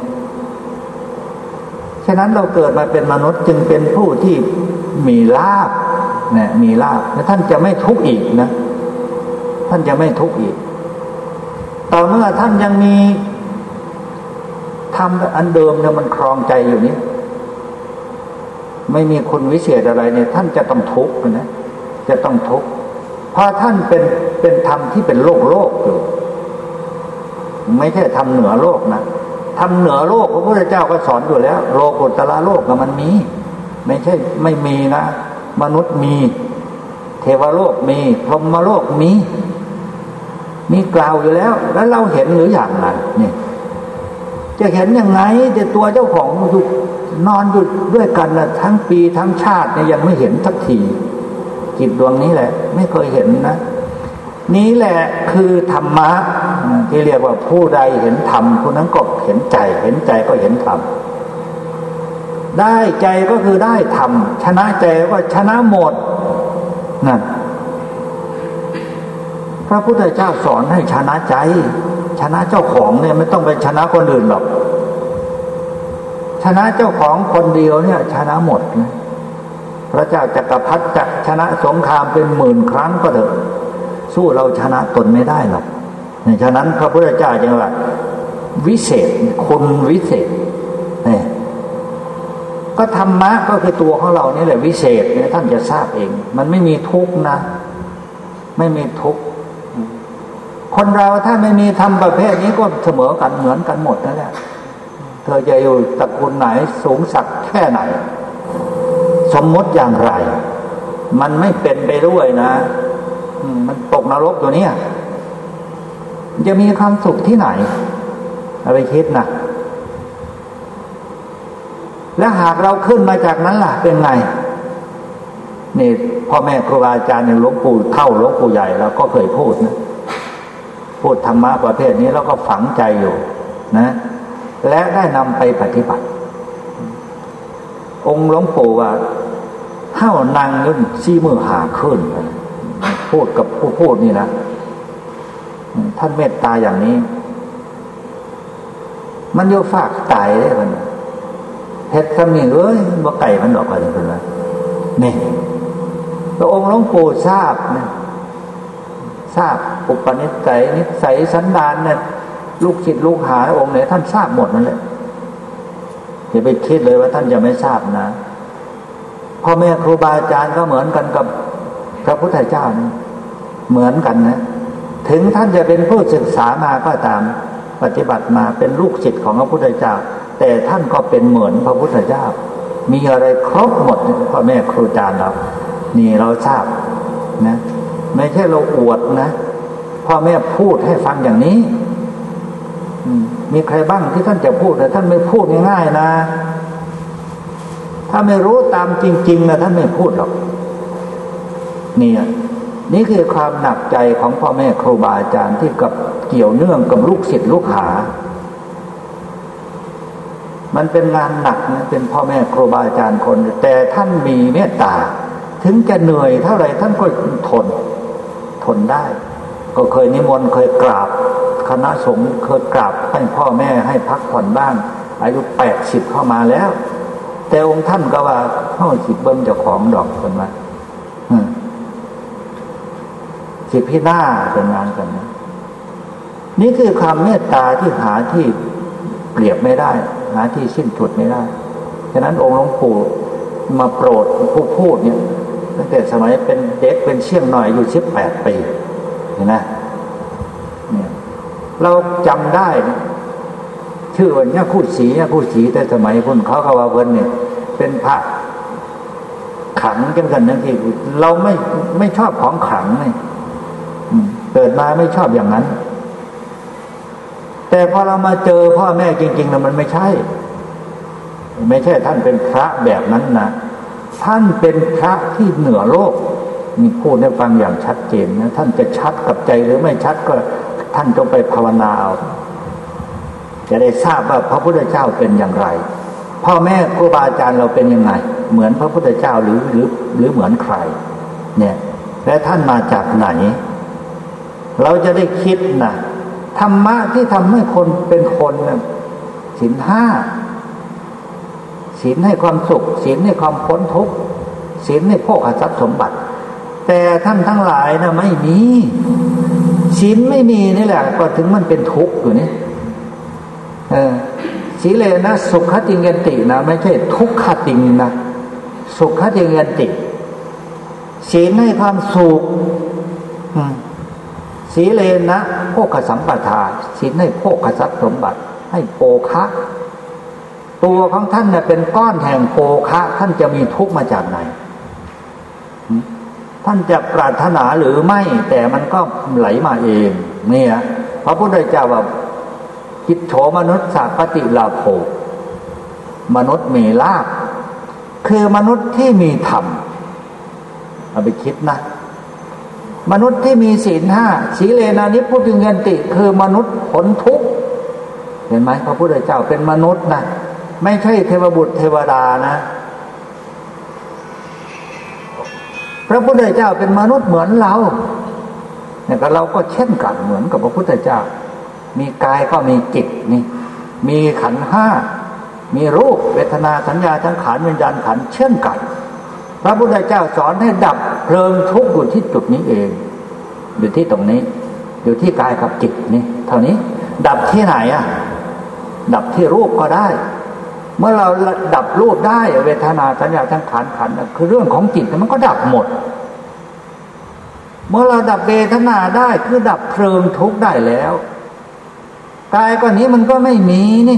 ฉะนั้นเราเกิดมาเป็นมนุษย์จึงเป็นผู้ที่มีลาภเนี่ยมีลาภและท่านจะไม่ทุกข์อีกนะท่านจะไม่ทุกข์อีกต่อเมื่อท่านยังมีธรรมอันเดิมเนี่ยมันครองใจอยู่นี้ไม่มีคุณวิเศษอะไรเนี่ยท่านจะต้องทุกข์นะจะต้องทุกข์เพราะท่านเป็นเป็นธรรมที่เป็นโลกโลกอยู่ไม่ใช่ธรรมเหนือโลกนะธรรมเหนือโลกพระพุทธเจ้าก็สอนอยู่แล้วโลกุตตรโลกก็มันมีไม่ใช่ไม่มีนะมนุษย์มีเทวโลกมีพรหมโลกมีมีกล่าวอยู่แล้วแล้วเราเห็นหรืออย่างไรนี่จะเห็นยังไงแต่ตัวเจ้าของอยู่นอนอยู่ด้วยกันนะทั้งปีทั้งชาติเนี่ยยังไม่เห็นสักทีจิตดวงนี้แหละไม่เคยเห็นนะนี้แหละคือธรรมะที่เรียกว่าผู้ใดเห็นธรรมผู้นั้นก็เห็นใจเห็นใจก็เห็นธรรมได้ใจก็คือได้ธรรมชนะใจก็ชนะหมดนั่นพระพุทธเจ้าสอนให้ชนะใจชนะเจ้าของเนี่ยไม่ต้องไปชนะคนอื่นหรอกชนะเจ้าของคนเดียวเนี่ยชนะหมดนะพระเจ้าจักรพรรดิจะชนะสงครามเป็นหมื่นครั้งก็เถอะสู้เราชนะตนไม่ได้หรอกฉะนั้นพระพุทธเจ้าจึงว่าวิเศษคนวิเศษเนี่ยก็ธรรมะก็คือตัวของเรานี่แหละวิเศษเนี่ยท่านจะทราบเองมันไม่มีทุกข์นะไม่มีทุกข์คนเราถ้าไม่มีธรรมประเภทนี้ก็เสมอกันเหมือนกันหมดนั่นแหละเธอจะอยู่ตระกูลไหนสูงสักแค่ไหนสมมติอย่างไรมันไม่เป็นไปด้วยนะมันตกนรกอยู่เนี่ยจะมีความสุขที่ไหนเอาไปคิดนะแล้วหากเราขึ้นมาจากนั้นล่ะเป็นไงนี่พ่อแม่ครูบาอาจารย์อย่างหลวงปู่เท่าหลวงปู่ใหญ่เราก็เคยพูดนะพูดธรรมะประเภทนี้แล้วก็ฝังใจอยู่นะและได้นำไปปฏิบัติองค์หลวงปู่ว่าเท่านางยุ่นชี้มือหาขึ้นพูดกับผู้พูดนี่นะท่านเมตตาอย่างนี้มันโยฝากตายได้มันเพชรคำนี้เอ้ยบ่ไก่มันดอกอะไรเป็นไรนี่พระองค์หลวงปู่ทราบนะทราบอุปนิสัยนิสัยสันดานเนี่ยลูกศิษย์ลูกหาองค์ไหนท่านทราบหมดนั่นแหละอย่าไปคิดเลยว่าท่านจะไม่ทราบนะพ่อแม่ครูบาอาจารย์ก็เหมือนกันกับพระพุทธเจ้านะเหมือนกันนะถึงท่านจะเป็นผู้ศึกษามาก็ตามปฏิบัติมาเป็นลูกศิษย์ของพระพุทธเจ้าแต่ท่านก็เป็นเหมือนพระพุทธเจ้ามีอะไรครบหมดพ่อแม่ครูอาจารย์เรานี่เราทราบนะไม่ใช่เราอวดนะพ่อแม่พูดให้ฟังอย่างนี้มีใครบ้างที่ท่านจะพูดแต่ท่านไม่พูดง่ายๆนะถ้าไม่รู้ตามจริงๆนะท่านไม่พูดหรอกนี่นี่คือความหนักใจของพ่อแม่ครูบาอาจารย์ที่กับเกี่ยวเนื่องกับลูกศิษย์ลูกหามันเป็นงานหนักนะเป็นพ่อแม่ครูบาอาจารย์คนแต่ท่านมีเมตตาถึงจะเหนื่อยเท่าไหร่ท่านก็ทนทนได้ก็เคยนิมนต์เคยกราบคณะสงฆ์เคยกราบให้พ่อแม่ให้พักผ่อนบ้างอายุแปดสิบเข้ามาแล้วแต่องค์ท่านก็ว่าเข้าสิบเบิ้งเจ้าของดอกคนมาสิบพี่หน้าเป็นงานกันนะนี่คือความเมตตาที่หาที่เปรียบไม่ได้หาที่สิ้นสุดไม่ได้ฉะนั้นองค์หลวงปู่มาโปรดผู้พูดเนี่ยตั้งแต่สมัยเป็นเด็กเป็นเชี่ยงหน่อยอยู่สิบแปดปีเห็นไหมเนี่ยเราจำได้ชื่อว่าเนี่ยคู่สีเนี่ยคู่สีแต่สมัยพุ่นเขาเขาว่าเพิ่นเนี่ยเป็นพระขังกันกันนั่นเองเราไม่ไม่ชอบของขังเลยเกิดมาไม่ชอบอย่างนั้นแต่พอเรามาเจอพ่อแม่จริงๆนะมันไม่ใช่ไม่ใช่ท่านเป็นพระแบบนั้นนะท่านเป็นพระที่เหนือโลกนี่พูดให้ฟังอย่างชัดเจนนะท่านจะชัดกับใจหรือไม่ชัดก็ท่านจงไปภาวนาเอาจะได้ทราบว่าพระพุทธเจ้าเป็นอย่างไรพ่อแม่ครูบาอาจารย์เราเป็นยังไงเหมือนพระพุทธเจ้าหรือหรือหรือเหมือนใครเนี่ยและท่านมาจากไหนเราจะได้คิดนะธรรมะที่ทำให้คนเป็นคนเนี่ยศีลห้าศีลให้ความสุขศีลให้ความพ้นทุกข์ศีลให้โภคทรัพย์สมบัติแต่ท่านทั้งหลายนะไม่มีศีลไม่มีนี่แหละก็ถึงมันเป็นทุกข์อยู่นี่เออศีเลนะสุขติเงตินะไม่ใช่ทุกขติงนะสุขติเงติศีลให้ความสุขศีเลนะโภคสัมปทาศีลให้โภคทรัพย์สมบัติให้โภคะตัวของท่านเนี่ยเป็นก้อนแห่งโภคะท่านจะมีทุกข์มาจากไหนท่านจะปรารถนาหรือไม่แต่มันก็ไหลมาเองเนี่ยพระพุทธเจ้าว่าคิดโฉมนุษย์สัพพติลาโภมนุษย์มีลาภคือมนุษย์ที่มีธรรมเอาไปคิดนะมนุษย์ที่มีศีลห้าศีเลนะนิพพุติเงติคือมนุษย์พ้นทุกข์เห็นไหมพระพุทธเจ้าเป็นมนุษย์นะไม่ใช่เทวบุตรเทวดานะพระพุทธเจ้าเป็นมนุษย์เหมือนเราเนี่ยก็เราก็เช่นกันเหมือนกับพระพุทธเจ้ามีกายก็มีจิตนี่มีขันธ์ห้ามีรูปเวทนาสัญญาสังขารวิญญาณขันธ์เช่นกันพระพุทธเจ้าสอนให้ดับเพลิงทุกข์อยู่ที่จุดนี้เองอยู่ที่ตรงนี้อยู่ที่กายกับจิตนี่เท่านี้ดับที่ไหนอ่ะดับที่รูปก็ได้เมื่อเราดับรูปได้เวทนาสัญญาสังขารขันธ์คือเรื่องของจิตมันก็ดับหมดเมื่อเราดับเวทนาได้คือดับเพลิงทุกข์ได้แล้วกายก้อนนี้มันก็ไม่มีนี่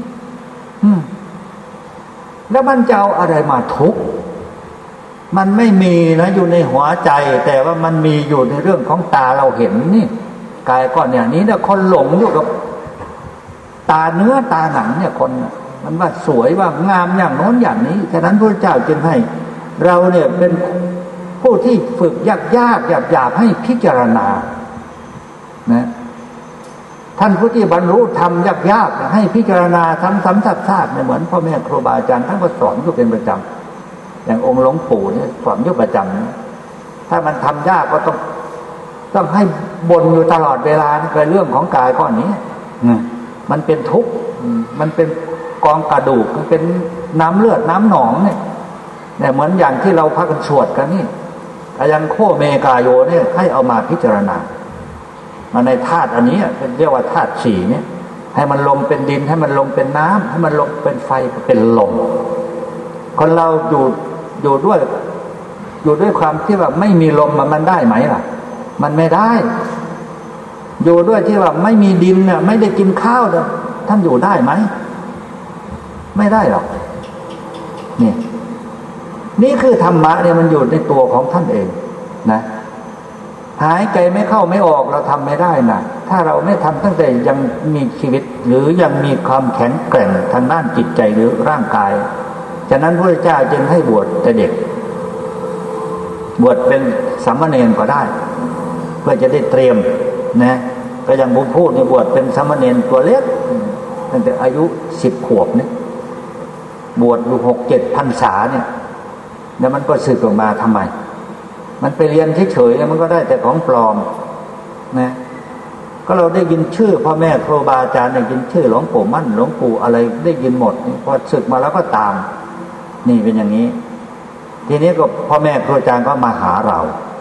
แล้วมันจะเอาอะไรมาทุกข์มันไม่มีนะอยู่ในหัวใจแต่ว่ามันมีอยู่ในเรื่องของตาเราเห็นนี่กายก้อนเนี่ยนี้เนี่ยคนหลงอยู่กับตาเนื้อตาหนังเนี่ยคนมันว่าสวยว่างามอย่างโน้นอย่างนี้ฉะนั้นพระเจ้าจึงให้เราเนี่ยเป็นผู้ที่ฝึกยากยากหยาบหยาบให้พิจารณานะท่านผู้ที่บรรลุธรรมยากยากให้พิจารณาซ้ำซ้ำซักซากเนี่ยเหมือนพ่อแม่ครูบาอาจารย์ท่านก็สอนอยู่เป็นประจำอย่างองค์หลวงปู่เนี่ยสอนอยู่ประจำถ้ามันทำยากก็ต้องต้องให้บ่นอยู่ตลอดเวลาในเรื่องของกายก้อนนี้มันเป็นทุกข์มันเป็นกองกระดูกมันเป็นน้ำเลือดน้ำหนองเนี่ยเนี่ยเหมือนอย่างที่เราพักกันสวดกันนี่อายังโคเมกายโยเนี่ยให้เอามาพิจารณามาในธาตุอันนี้เป็นเรียกว่าธาตุสี่เนี่ยให้มันลมเป็นดินให้มันลมเป็นน้ำให้มันลมเป็นไฟเป็นลมคนเราอยู่อยู่ด้วยอยู่ด้วยความที่ว่าไม่มีลมมันได้ไหมล่ะมันไม่ได้อยู่ด้วยที่ว่าไม่มีดินเนี่ยไม่ได้กินข้าวเนี่ยท่านอยู่ได้ไหมไม่ได้หรอกนี่นี่คือธรรมะเนี่ยมันอยู่ในตัวของท่านเองนะหายใจไม่เข้าไม่ออกเราทำไม่ได้นะถ้าเราไม่ทำตั้งแต่ยังมีชีวิตหรือยังมีความแข็งแกร่งทางด้านจิตใจหรือร่างกายฉะนั้นพระเจ้าจึงให้บวชแต่เด็กบวชเป็นสามเณรก็ได้เพื่อจะได้เตรียมนะก็อย่างผมพูดเนี่ยบวชเป็นสามเณรตัวเล็กตั้งแต่อายุสิบขวบเนี่ยบวชอยู่หกเจ็ดพรรษาเนี่ยแล้วมันก็สึกออกมาทำไมมันไปเรียนเฉยๆแล้วมันก็ได้แต่ของปลอมนะก็เราได้ยินชื่อพ่อแม่ครูบาอาจารย์ได้ยินชื่อหลวงปู่มั่นหลวงปู่อะไรได้ยินหมดพอสึกมาแล้วก็ตามนี่เป็นอย่างนี้ทีนี้ก็พ่อแม่ครูอาจารย์ก็มาหาเรา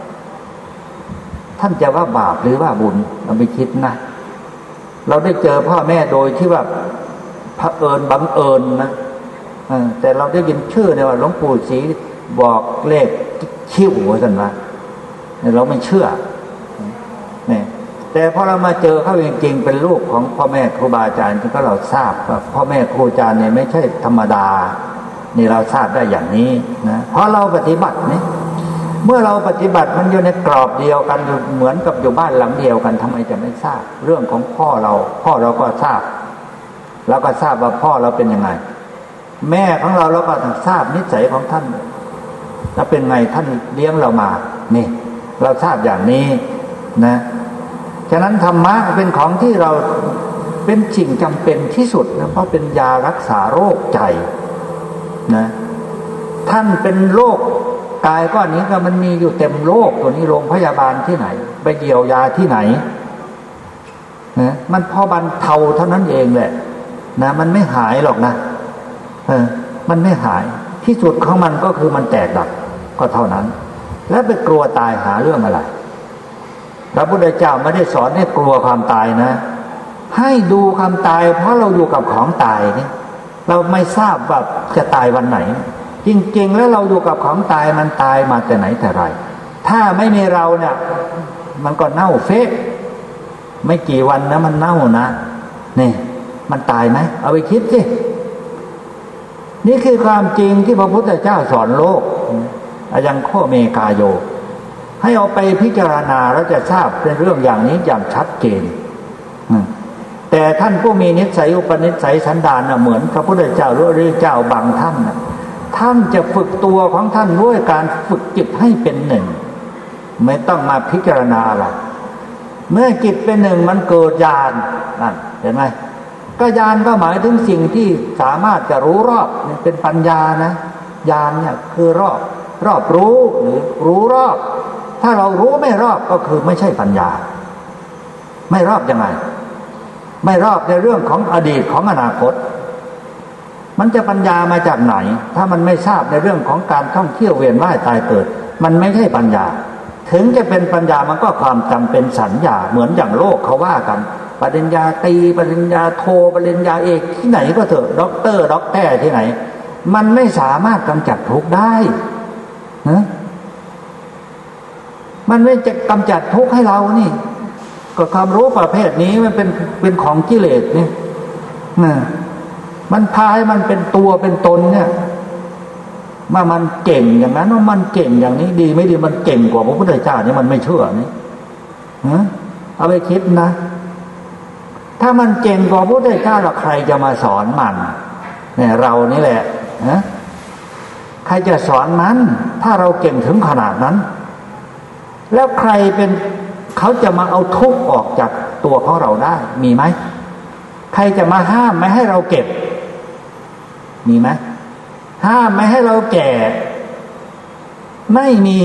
ท่านจะว่าบาปหรือว่าบุญเราไม่คิดนะเราได้เจอพ่อแม่โดยที่ว่าเผอิญบังเอิญนะแต่เราได้ยินชื่อเนี่ยว่าหลวงปู่ศรีบอกเลขคิ้วหัวสันว่าเราไม่เชื่อเนี่ยแต่พอเรามาเจอเขาจริงๆเป็นลูกของพ่อแม่ครูบาอาจารย์ที่ก็เราทราบว่าพ่อแม่ครูอาจารย์เนี่ยไม่ใช่ธรรมดานี่เราทราบได้อย่างนี้นะเพราะเราปฏิบัตินี่เมื่อเราปฏิบัติมันอยู่ในกรอบเดียวกันอยู่เหมือนกับอยู่บ้านหลังเดียวกันทำไมจะไม่ทราบเรื่องของพ่อเราพ่อเราก็ทราบแล้วก็ทราบว่าพ่อเราเป็นยังไงแม่ของเราเราก็ทราบนิสัยของท่านแล้วเป็นไงท่านเลี้ยงเรามานี่เราทราบอย่างนี้นะฉะนั้นธรรมะเป็นของที่เราเป็นสิ่งจำเป็นที่สุดนะเพราะเป็นยารักษาโรคใจนะท่านเป็นโรคกายก้อนนี้ก็มันมีอยู่เต็มโลกตัวนี้โรงพยาบาลที่ไหนไปเยียวยาที่ไหนนะมันพอบรรเทาเท่านั้นเองแหละนะมันไม่หายหรอกนะเออมันไม่หายที่สุดของมันก็คือมันแตกดับก็เท่านั้นแล้วไปกลัวตายหาเรื่องอะไรพระพุทธเจ้าไม่ได้สอนให้กลัวความตายนะให้ดูความตายเพราะเราอยู่กับของตายนี่เราไม่ทราบว่าจะตายวันไหนจริงๆแล้วเราอยู่กับของตายมันตายมาแต่ไหนแต่ไรถ้าไม่มีเราเนี่ยมันก็เน่าเฟะไม่กี่วันนะมันเน่านะนี่มันตายไหมเอาไปคิดสินี่คือความจริงที่พระพุทธเจ้าสอนโลกอายังโคเมกายโยให้เอาไปพิจารณาแล้วจะทราบเป็นเรื่องอย่างนี้อย่างชัดเจนแต่ท่านผู้มีนิสัยอุปนิสัยสันดานน่ะเหมือนพระพุทธเจ้าหรือเจ้าบางท่านน่ะท่านจะฝึกตัวของท่านด้วยการฝึกจิตให้เป็นหนึ่งไม่ต้องมาพิจารณาอะไรเมื่อจิตเป็นหนึ่งมันเกิดญาณนั่นเห็นไหมก็ญาณก็หมายถึงสิ่งที่สามารถจะรู้รอบเป็นปัญญานะญาณเนี่ยคือรอบรอบรู้หรือรู้รอบถ้าเรารู้ไม่รอบก็คือไม่ใช่ปัญญาไม่รอบยังไงไม่รอบในเรื่องของอดีตของอนาคตมันจะปัญญามาจากไหนถ้ามันไม่ทราบในเรื่องของการท่องเที่ยวเวียนว่ายตายเกิดมันไม่ใช่ปัญญาถึงจะเป็นปัญญามันก็ความจำเป็นสัญญาเหมือนอย่างโลกเขาว่ากันปริญญาตรีปริญญาโทปริญญาเอกที่ไหนก็เถอะด็อกเตอร์ด็อกแต้ที่ไหนมันไม่สามารถกำจัดทุกข์ได้นะมันไม่จะกำจัดทุกข์ให้เรานี่ก็ความรู้ประเภทนี้มันเป็นเป็นของกิเลสนี่นะมันพาให้มันเป็นตัวเป็นตนเนี่ยว่ามันเก่งอย่างนั้นว่ามันเก่งอย่างนี้ดีไม่ดีมันเก่งกว่าพระพุทธเจ้านี่มันไม่เชื่อนี่ฮะเอาไปคิดนะถ้ามันเก่งกว่าพระพุทธเจ้าแล้วใครจะมาสอนมันเนี่ยเรานี่แหละฮะใครจะสอนมันถ้าเราเก่งถึงขนาดนั้นแล้วใครเป็นเขาจะมาเอาทุกข์ออกจากตัวของเราได้มีไหมใครจะมาห้ามไม่ให้เราเก็บมีไหมห้ามไม่ให้เราแก่ไม่มี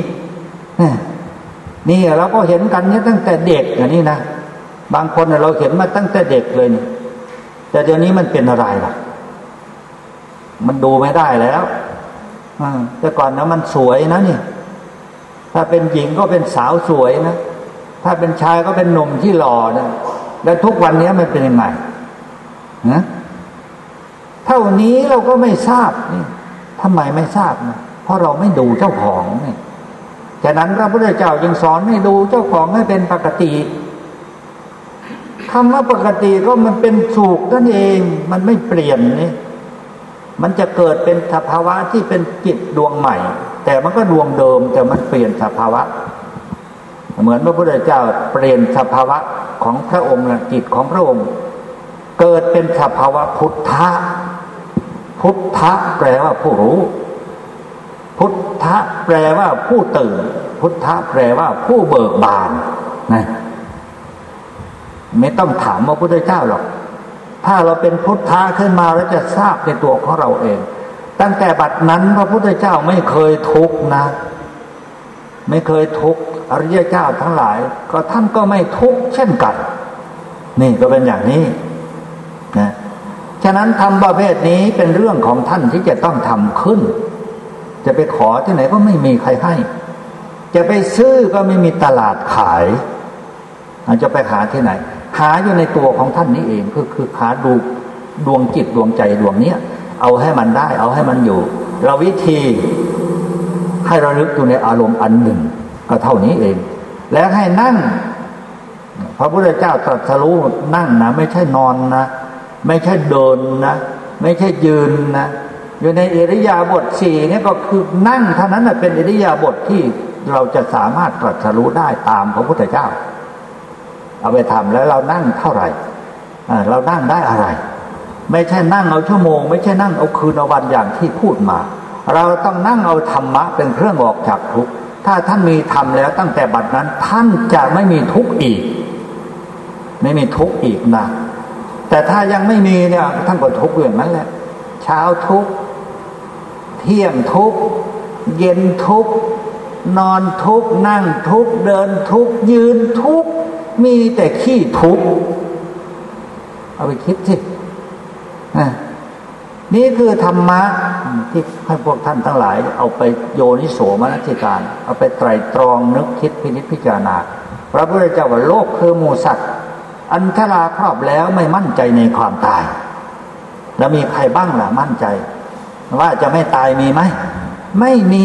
นี่เราก็เห็นกันเนี่ยตั้งแต่เด็กอย่างนี้นะบางคนเราเห็นมาตั้งแต่เด็กเลยนี่แต่เดี๋ยวนี้มันเป็นอะไรล่ะมันดูไม่ได้แล้วแต่ก่อนนะมันสวยนะนี่ถ้าเป็นหญิงก็เป็นสาวสวยนะถ้าเป็นชายก็เป็นหนุ่มที่หล่อนะแล้วทุกวันนี้มันเป็นยังไงนะเท่านี้เราก็ไม่ทราบนี่ทำไมไม่ทราบนะเพราะเราไม่ดูเจ้าของนี่ฉะนั้นพระพุทธเจ้าจึงสอนให้ดูเจ้าของให้เป็นปกติคำว่าปกติก็มันเป็นสุขนั่นเองมันไม่เปลี่ยนนี่มันจะเกิดเป็นสภาวะที่เป็นจิตดวงใหม่แต่มันก็ดวงเดิมแต่มันเปลี่ยนสภาวะเหมือนพระพุทธเจ้าเปลี่ยนสภาวะของพระองค์จิตของพระองค์เกิดเป็นสภาวะพุทธะพุทธะแปลว่าผู้รู้พุทธะแปลว่าผู้ตื่นพุทธะแปลว่าผู้เบิกบานนะไม่ต้องถามว่าพุทธเจ้าหรอกถ้าเราเป็นพุทธะขึ้นมาแล้วจะทราบในตัวของเราเองตั้งแต่บัดนั้นพระพุทธเจ้าไม่เคยทุกข์นะไม่เคยทุกข์อริยเจ้าทั้งหลายก็ท่านก็ไม่ทุกข์เช่นกันนี่ก็เป็นอย่างนี้นะฉะนั้นธรรมประเภทนี้เป็นเรื่องของท่านที่จะต้องทำขึ้นจะไปขอที่ไหนก็ไม่มีใครให้จะไปซื้อก็ไม่มีตลาดขายอาจจะไปหาที่ไหนหาอยู่ในตัวของท่านนี้เองคือคือหาดูดวงจิตดวงใจดวงเนี้ยเอาให้มันได้เอาให้มันอยู่เราวิธีให้ระลึกอยู่ในอารมณ์อันหนึ่งก็เท่านี้เองแล้วให้นั่งพระพุทธเจ้าตรัสรู้นั่งนะไม่ใช่นอนนะไม่ใช่เดินนะไม่ใช่ยืนนะอยู่ในอิริยาบถสี่นี่ก็คือนั่งเท่านั้นเป็นอิริยาบถที่เราจะสามารถตรัสรู้ได้ตามพระพุทธเจ้าเอาไปทำแล้วเรานั่งเท่าไหร่เรานั่งได้อะไรไม่ใช่นั่งเอาชั่วโมงไม่ใช่นั่งเอาคืนเอาวันอย่างที่พูดมาเราต้องนั่งเอาธรรมะเป็นเครื่องออกจากทุกข์ถ้าท่านมีธรรมแล้วตั้งแต่บัดนั้นท่านจะไม่มีทุกข์อีกไม่มีทุกข์อีกนะแต่ถ้ายังไม่มีเนี่ยท่านก็ทุกข์อย่างนั้นแหละเช้าทุกข์เที่ยงทุกข์เย็นทุกข์นอนทุกข์นั่งทุกข์เดินทุกข์ยืนทุกข์มีแต่ขี้ทุกข์เอาไปคิดสินี่คือธรรมะที่ให้พวกท่านทั้งหลายเอาไปโยนิโสมนสิการเอาไปไตร่ตรองนึกคิดพินิจพิจารณาพระพุทธเจ้าว่าโลกคือหมู่สัตว์อันชราครอบแล้วไม่มั่นใจในความตายแล้วมีใครบ้างล่ะมั่นใจว่าจะไม่ตายมีไหมไม่มี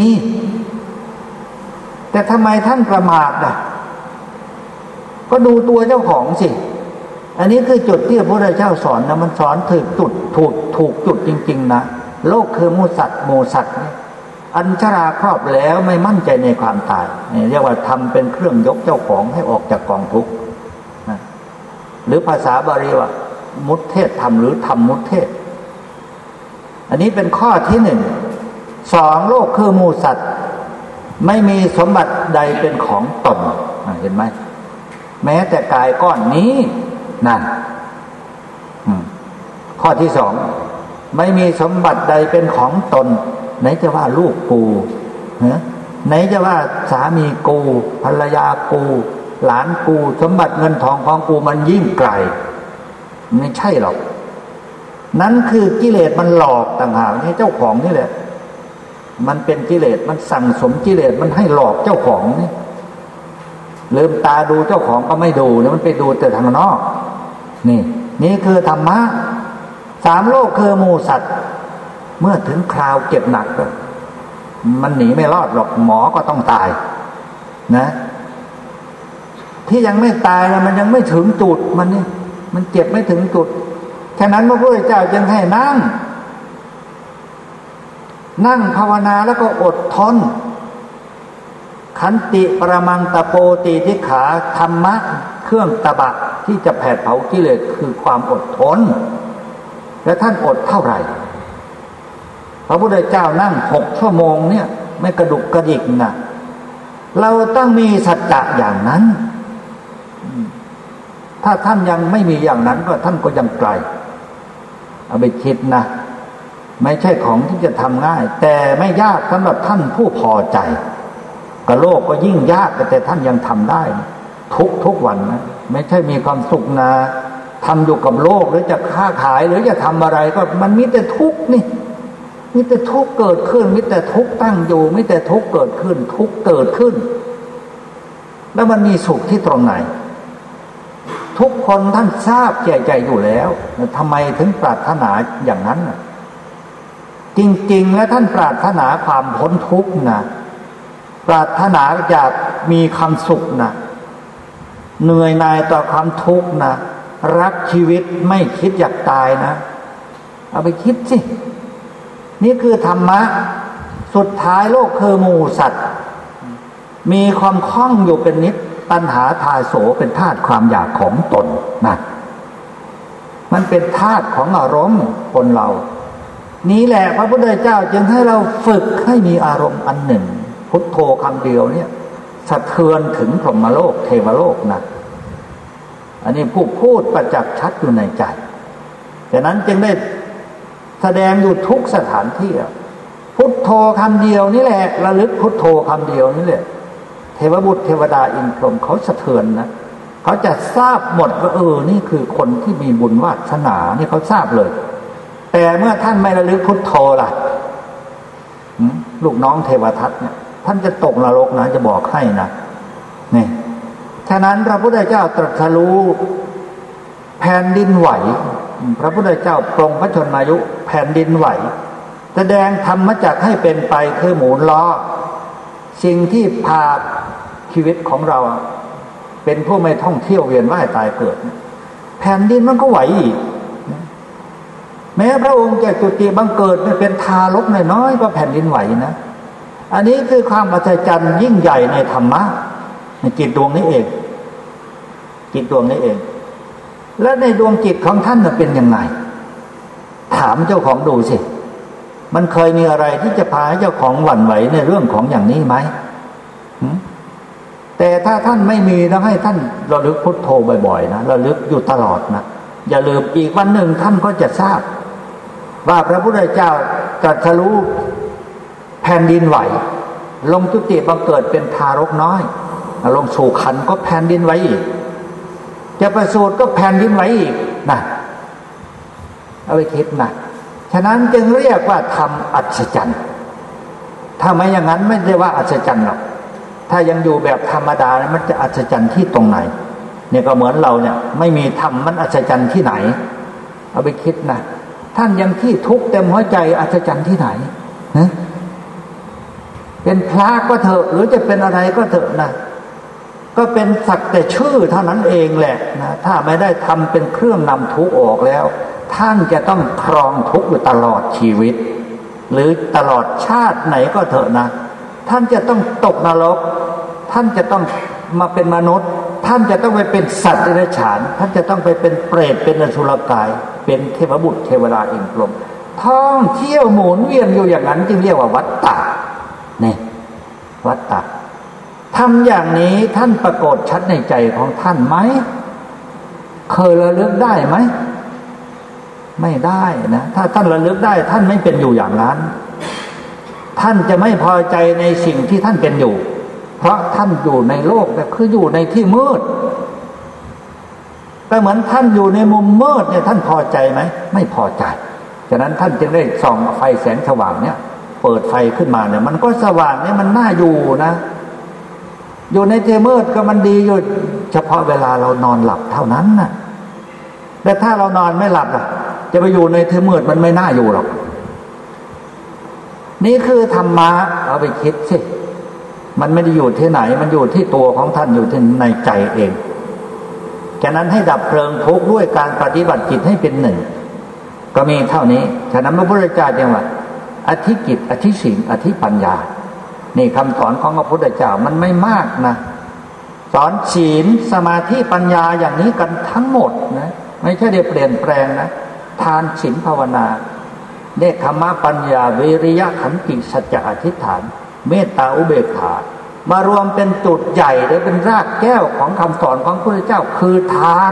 แต่ทำไมท่านประมาทอ่ะก็ดูตัวเจ้าของสิอันนี้คือจุดที่พระพุทธเจ้าสอนนะมันสอนถูกจุดถูกถูกจุดจริงๆนะโลกคือหมู่สัตว์หมู่สัตว์อันชราครอบแล้วไม่มั่นใจในความตายนี่เรียกว่าทำเป็นเครื่องยกเจ้าของให้ออกจากกองทุกข์นะหรือภาษาบาลีว่ามุตเทศธรรมหรือธรรมมุตเทศอันนี้เป็นข้อที่หนึ่งสองโลกคือหมู่สัตว์ไม่มีสมบัติใดเป็นของตนเห็นไหมแม้แต่กายก้อนนี้นั่นข้อที่สองไม่มีสมบัติใดเป็นของตนไหนจะว่าลูกกูไหนจะว่าสามีกูภรรยากูหลานกูสมบัติเงินทองของกูมันยิ่งไกลไม่ใช่หรอกนั้นคือกิเลสมันหลอกต่างหากให้เจ้าของนี่แหละมันเป็นกิเลสมันสั่งสมกิเลสมันให้หลอกเจ้าของนี่ลืมตาดูเจ้าของก็ไม่ดูเนี่ยมันไปดูแต่ทางนอกนี่นี่คือธรรมะสามโลกคือหมู่สัตว์เมื่อถึงคราวเจ็บหนักมันหนีไม่รอดหรอกหมอก็ต้องตายนะที่ยังไม่ตายนะมันยังไม่ถึงจุดมันนี่มันเจ็บไม่ถึงจุดฉะนั้นพระพุทธเจ้าจึงให้นั่งนั่งภาวนาแล้วก็อดทนขันติปรมังตะโปติทิขาธรรมะเครื่องตบะที่จะแผดเผากิเลสคือความอดทนและท่านอดเท่าไหร่พระพุทธเจ้านั่งหกชั่วโมงเนี่ยไม่กระดุกกระดิกนะเราต้องมีสัจจะอย่างนั้นถ้าท่านยังไม่มีอย่างนั้นก็ท่านก็ยังไกลเอาไปคิดนะไม่ใช่ของที่จะทำง่ายแต่ไม่ยากสำหรับท่านผู้พอใจกับโลกก็ยิ่งยากแต่ท่านยังทำได้ทุกทุกวันนะไม่ใช่มีความสุขนะทำอยู่กับโลกหรือจะค้าขายหรือจะทำอะไรก็มันมีแต่ทุกข์นี่มีแต่ทุกข์เกิดขึ้นมีแต่ทุกข์ตั้งอยู่มีแต่ทุกข์เกิดขึ้นทุกข์เกิดขึ้นแล้วมันมีสุขที่ตรงไหนทุกคนท่านทราบแก่ใจอยู่แล้วทำไมถึงปรารถนาอย่างนั้นจริงๆแล้วท่านปรารถนาความพ้นทุกข์นะปรารถนาอยากมีความสุขนะเหนื่อยหน่ายต่อความทุกข์นะรักชีวิตไม่คิดอยากตายนะเอาไปคิดสินี่คือธรรมะสุดท้ายโลกคือหมู่สัตว์มีความคล้องอยู่เป็นนิจตัณหาทาโสเป็นธาตุความอยากของตนนะมันเป็นธาตุของอารมณ์คนเรานี้แหละพระพุทธเจ้าจึงให้เราฝึกให้มีอารมณ์อันหนึ่งพุทโธคำเดียวเนี่ยสะเทือนถึงพรหมโลกเทวโลกนะอันนี้ผู้พูดประจักษ์ชัดอยู่ในใจฉะนั้นจึงได้แสดงอยู่ทุกสถานที่พุทโธคำเดียวนี่แหละระลึกพุทโธคำเดียวนี่แหละเทวบุตรเทวดาอินทร์พรหมเขาสะเทือนนะเขาจะทราบหมดว่าเออนี่คือคนที่มีบุญวาสนานี่เขาทราบเลยแต่เมื่อท่านไม่ระลึกพุทโธล่ะลูกน้องเทวทัตเนี่ยท่านจะตกนรกนะจะบอกให้นะนี่ฉะนั้นพระพุทธเจ้าตรัสรู้แผ่นดินไหวพระพุทธเจ้าปรงพระชนมายุแผ่นดินไหวแสดงธรรมจักรให้เป็นไปคือหมุนล้อสิ่งที่พาชีวิตของเราเป็นผู้ไม่ท่องเที่ยวเวียนว่ายตายเกิดแผ่นดินมันก็ไหวอีกแม้พระองค์จะจุติบังเกิดเป็นทารกน้อยๆก็แผ่นดินไหวนะอันนี้คือความอัศจรรย์ยิ่งใหญ่ในธรรมะในจิตดวงนี้เองจิตดวงนี้เองและในดวงจิตของท่านเป็นยังไงถามเจ้าของดูสิมันเคยมีอะไรที่จะพาเจ้าของหวั่นไหวในเรื่องของอย่างนี้ไหมแต่ถ้าท่านไม่มีต้องให้ท่านระลึกพุทโธบ่อยๆนะระลึกอยู่ตลอดนะอย่าลืมอีกวันหนึ่งท่านก็จะทราบว่าพระพุทธเจ้าตรัสรู้แผ่นดินไหวลงจุติบังเกิดเป็นทารกน้อยลงสู่ขันก็แผ่นดินไหวอีกจะประสูติก็แผ่นดินไหวอีกนะเอาไปคิดนะฉะนั้นจึงเรียกว่าธรรมอัศจรรย์ถ้าไม่อย่างนั้นไม่ได้ว่าอัศจรรย์หรอกถ้ายังอยู่แบบธรรมดามันจะอัศจรรย์ที่ตรงไหนเนี่ยก็เหมือนเราเนี่ยไม่มีธรรมมันอัศจรรย์ที่ไหนเอาไปคิดนะท่านยังที่ทุกข์เต็มหัวใจอัศจรรย์ที่ไหนนะเป็นพระก็เถอะหรือจะเป็นอะไรก็เถอะนะก็เป็นสักแต่ชื่อเท่านั้นเองแหละนะถ้าไม่ได้ทำเป็นเครื่องนำทุกข์ออกแล้วท่านจะต้องครองทุกข์อยู่ตลอดชีวิตหรือตลอดชาติไหนก็เถอะนะท่านจะต้องตกนรกท่านจะต้องมาเป็นมนุษย์ท่านจะต้องไปเป็นสัตว์เดรัจฉานท่านจะต้องไปเป็นเปรตเป็นอสุรกายเป็นเทพบุตรเทวดาอินทร์พรหมท่องเที่ยวหมุนเวียนอยู่อย่างนั้นจึงเรียกว่าวัฏฏะนี่วัฏฏะทำอย่างนี้ท่านปรากฏชัดในใจของท่านไหมเคยระลึกได้ไหมไม่ได้นะถ้าท่านระลึกได้ท่านไม่เป็นอยู่อย่างนั้นท่านจะไม่พอใจในสิ่งที่ท่านเป็นอยู่เพราะท่านอยู่ในโลกแบบคืออยู่ในที่มืดแต่เหมือนท่านอยู่ในมุมมืดเนี่ยท่านพอใจไหมไม่พอใจฉะนั้นท่านจึงได้ส่องไฟแสงสว่างเนี่ยเปิดไฟขึ้นมาเนี่ยมันก็สว่างเนี่ยมันน่าอยู่นะอยู่ในที่มืดก็มันดีอยู่เฉพาะเวลาเรานอนหลับเท่านั้นน่ะแต่ถ้าเรานอนไม่หลับอ่ะจะไปอยู่ในที่มืดมันไม่น่าอยู่หรอกนี่คือธรรมะเอาไปคิดสิมันไม่ได้อยู่ที่ไหนมันอยู่ที่ตัวของท่านอยู่ที่ในใจเองฉะนั้นให้ดับเพลิงทุกข์ด้วยการปฏิบัติจิตให้เป็นหนึ่งก็มีเท่านี้ฉะนั้นพระพุทธเจ้าจึงว่าอธิจิตอธิศีลอธิปัญญานี่คำสอนของพระพุทธเจ้ามันไม่มากนะสอนศีลสมาธิปัญญาอย่างนี้กันทั้งหมดนะไม่ใช่ได้เปลี่ยนแปลงนะทานศีลภาวนาเนคขมะปัญญาวิริยะขันติสัจจะอธิษฐานเมตตาอุเบกขามารวมเป็นจุดใหญ่หรือเป็นรากแก้วของคำสอนของพระพุทธเจ้าคือทาน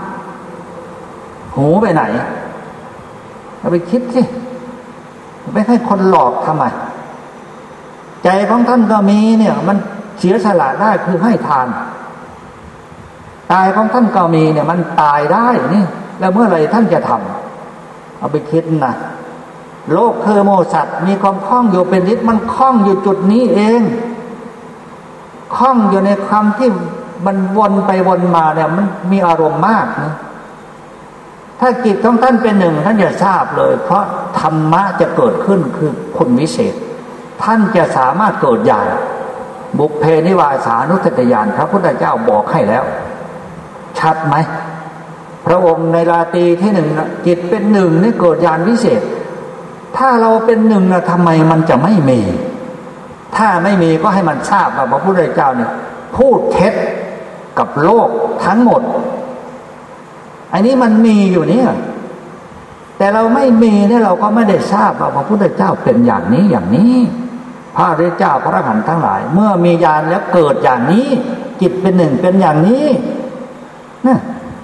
หูไปไหนเอาไปคิดสิไม่ให้คนหลอกทำไมใจของท่านก็มีเนี่ยมันเสียสละได้คือให้ทานตายของท่านก็มีเนี่ยมันตายได้นี่แล้วเมื่อไหร่ท่านจะทำเอาไปคิดนะโลกคือโมสัตว์มีความคล่องอยู่เป็นนิดมันคล่องอยู่จุดนี้เองคล่องอยู่ในคำที่มันวนไปวนมาเนี่ยมันมีอารมณ์มากนะถ้าจิตของท่านเป็นหนึ่งท่านจะทราบเลยเพราะธรรมะจะเกิดขึ้นคือคุณวิเศษท่านจะสามารถเกิดญาณบุพเพนิวาสานุสติญาณพระพุทธเจ้าบอกให้แล้วชัดไหมพระองค์ในราตรีที่หนึ่งจิตเป็นหนึ่งนี่เกิดญาณวิเศษถ้าเราเป็นหนึ่งนะทำไมมันจะไม่มีถ้าไม่มีก็ให้มันทราบว่าพระพุทธเจ้าเนี่ยพูดเท็จกับโลกทั้งหมดอันนี้มันมีอยู่เนี่ยแต่เราไม่มีเนี่ยเราก็ไม่ได้ทราบว่าพระพุทธเจ้าเป็นอย่างนี้อย่างนี้พระอริยเจ้าพระอรหันต์ทั้งหลายเมื่อมีญาณแล้วเกิดอย่างนี้จิตเป็นหนึ่งเป็นอย่างนี้นะ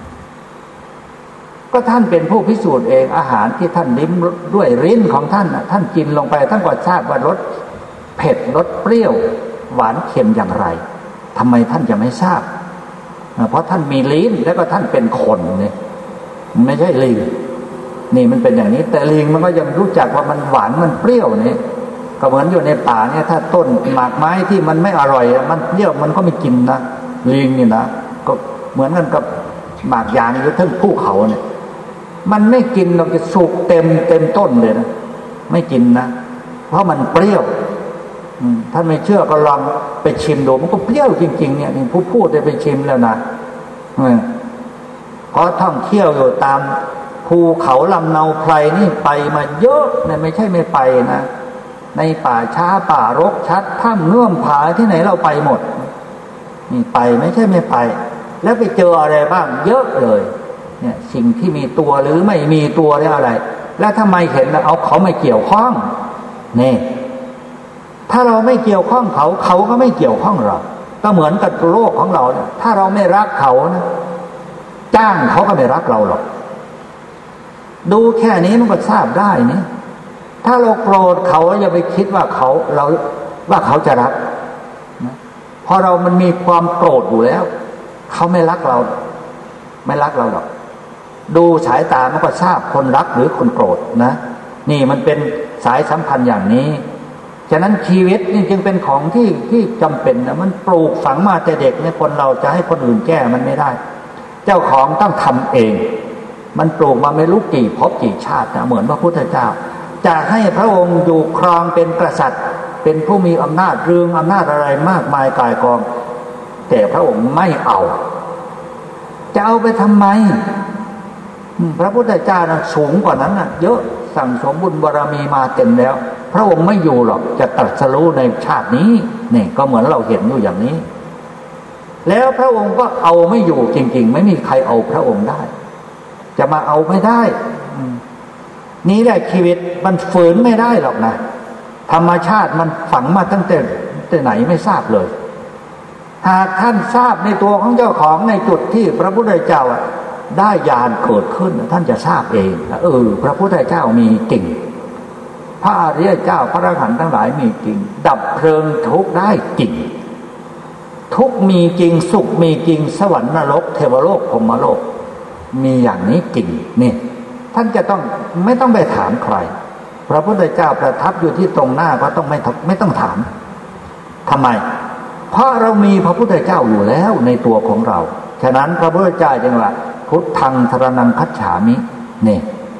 ก็ท่านเป็นผู้พิสูจน์เองอาหารที่ท่านลิ้มด้วยลิ้นของท่านนะท่านกินลงไปท่านก็ทราบว่ารสเผ็ดรสเปรี้ยวหวานเค็มอย่างไรทำไมท่านจะไม่ทราบเพราะท่านมีลิ้นแล้วก็ท่านเป็นคนเนี่ยไม่ใช่ลิงนี่มันเป็นอย่างนี้แต่ลิงมันก็ยังรู้จักว่ามันหวานมันเปรี้ยวนี่ก็เหมือนอยู่ในป่าเนี่ยถ้าต้นหมากไม้ที่มันไม่อร่อยมันเปรี้ยวมันก็ไม่กินนะลิงนี่นะก็เหมือนกันกับหมากยางอยู่ทั้งภูเขาเนี่ยมันไม่กินเราจะสุกเต็มเต็มต้นเลยนะไม่กินนะเพราะมันเปรี้ยวท่านไม่เชื่อก็ลองไปชิมดูมันก็เปรี้ยวจริงๆเนี่ยผู้พูดได้ไปชิมแล้วนะเพราะท่องเที่ยวอยู่ตามภูเขาลำเนาไพรนี่ไปมาเยอะเนี่ยไม่ใช่ไม่ไปนะในป่าช้าป่ารกชัดถ้ำเงื่อมผาที่ไหนเราไปหมดนี่ไปไม่ใช่ไม่ไปแล้วไปเจออะไรบ้างเยอะเลยเนี่ยสิ่งที่มีตัวหรือไม่มีตัวเนี่ยอะไรแล้วทำไมเห็นแล้วเอาเขาไม่เกี่ยวข้องนี่ถ้าเราไม่เกี่ยวข้องเขาเขาก็ไม่เกี่ยวข้องเราก็เหมือนกับโลกของเราเนี่ยถ้าเราไม่รักเขานะจ้างเขาก็ไม่รักเราหรอกดูแค่นี้มันก็ทราบได้นี่ถ้าเราโกรธเขาอย่าไปคิดว่าเขาเราว่าเขาจะรักนะพอเรามันมีความโกรธอยู่แล้วเขาไม่รักเราไม่รักเราหรอกดูสายตามันก็ทราบคนรักหรือคนโกรธนะนี่มันเป็นสายสัมพันธ์อย่างนี้ฉะนั้นชีวิตนี่จึงเป็นของที่ที่จำเป็นนะมันปลูกฝังมาแต่เด็กเนี่ยคนเราจะให้คนอื่นแก้มันไม่ได้เจ้าของต้องทำเองมันปลูกมาไม่รู้กี่ภพกี่ชาตินะเหมือนพระพุทธเจ้าจะให้พระองค์อยู่ครองเป็นกษัตริย์เป็นผู้มีอำนาจเรืองอำนาจอะไรมากมายกายกองแต่พระองค์ไม่เอาจะเอาไปทำไมพระพุทธเจ้านะสูงกว่านั้นนะเยอะสั่งสมบุญบารมีมาเต็มแล้วพระองค์ไม่อยู่หรอกจะตรัสรู้ในชาตินี้นี่ก็เหมือนเราเห็นอยู่อย่างนี้แล้วพระองค์ก็เอาไม่อยู่จริงๆไม่มีใครเอาพระองค์ได้จะมาเอาไม่ได้นี่แหละชีวิตมันฝืนไม่ได้หรอกนะธรรมชาติมันฝังมาตั้งแต่แต่ไหนไม่ทราบเลยหากท่านทราบในตัวของเจ้าของในจุดที่พระพุทธเจ้าได้ญาณเกิดขึ้นท่านจะทราบเองเออพระพุทธเจ้ามีจริงพระอริยเจ้าพระอรหันต์ทั้งหลายมีจริงดับเพลิงทุกข์ได้จริงทุกข์มีจริงสุขมีจริงสวรรค์นรกเทวโลกพรหมโลกมีอย่างนี้จริงนี่ท่านจะต้องไม่ต้องไปถามใครพระพุทธเจ้าประทับอยู่ที่ตรงหน้าก็ต้องไม่ไม่ต้องถามทำไมเพราะเรามีพระพุทธเจ้าอยู่แล้วในตัวของเราฉะนั้นพระพุทธเจ้าจึงว่าพุทธังสรณังคัจฉามิเนี่ย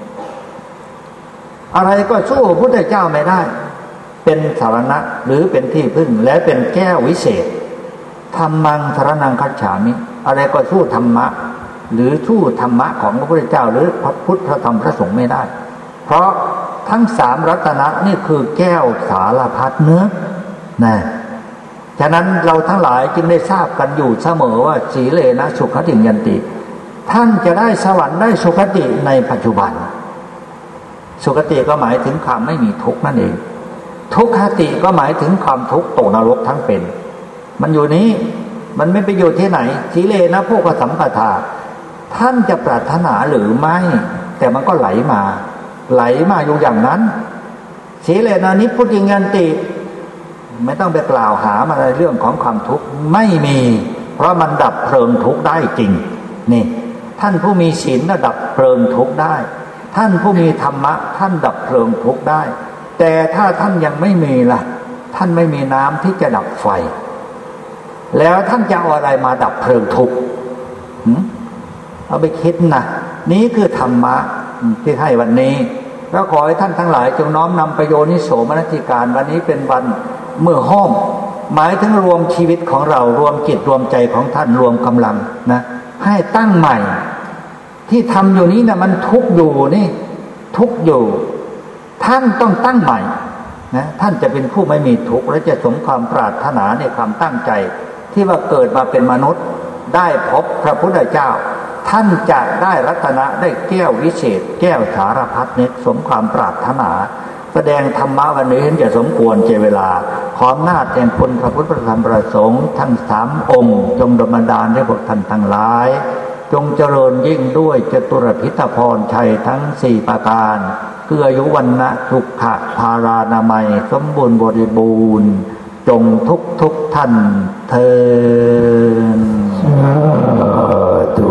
อะไรก็สู้พระพุทธเจ้าไม่ได้เป็นสารณะหรือเป็นที่พึ่งและเป็นแก้ววิเศษธรรมังสรณังคัจฉามิอะไรก็สู้ธรรมะหรือสู้ธรรมะของพระพุทธเจ้าหรือพระพุทธพระธรรมพระสงฆ์ไม่ได้เพราะทั้งสามรัตนะนี่คือแก้วสารพัดเนื้อนะฉะนั้นเราทั้งหลายจึงได้ทราบกันอยู่เสมอว่าสีเลนะสุขติยันติท่านจะได้สวรรค์ได้สุขติในปัจจุบันสุขติก็หมายถึงความไม่มีทุกข์นั่นเองทุกขติก็หมายถึงความทุกข์ตกนรกทั้งเป็นมันอยู่นี้มันไม่ไปอยู่ที่ไหนสีเลนะพวกสัมปทาท่านจะปรารถนาหรือไม่แต่มันก็ไหลมาไหลมาอยู่อย่างนั้นสีเลนะนิพพุติยันติไม่ต้องไปกล่าวหามาในเรื่องของความทุกข์ไม่มีเพราะมันดับเพลิงทุกข์ได้จริงนี่ท่านผู้มีศีลดับเพลิงทุกข์ได้ท่านผู้มีธรรมะท่านดับเพลิงทุกข์ได้แต่ถ้าท่านยังไม่มีล่ะท่านไม่มีน้ำที่จะดับไฟแล้วท่านจะเอาอะไรมาดับเพลิงทุกข์เอาไปคิดนะนี้คือธรรมะที่ให้วันนี้แล้วขอให้ท่านทั้งหลายจงน้อมนำประโยชน์นิโสมนสิการวันนี้เป็นวันเมื่อห้อมหมายถึงรวมชีวิตของเรารวมจิตรวมใจของท่านรวมกำลังนะให้ตั้งใหม่ที่ทำอยู่นี้นะมันทุกอยู่นี่ทุกอยู่ท่านต้องตั้งใหม่นะท่านจะเป็นผู้ไม่มีทุกข์และจะสมความปรารถนาในความตั้งใจที่ว่าเกิดมาเป็นมนุษย์ได้พบพระพุทธเจ้าท่านจะได้รัตนะได้แก้ววิเศษแก้วสารพัดนึกสมความปรารถนาแสดงธรรมะวันนี้เห็นจะสมควรเจเวลาขออำนาจแห่งคุณพระพุทธพระธรรมพระสงฆ์ทั้งสามองค์จงดลบันดาลให้พวกท่านทั้งหลายจงเจริญยิ่งด้วยจตุรพิธพรชัยทั้งสี่ประการคืออายุวันนะสุขะภารานามัยสมบูรณ์บริบูรณ์จงทุกทุกท่านเทอญสาธุ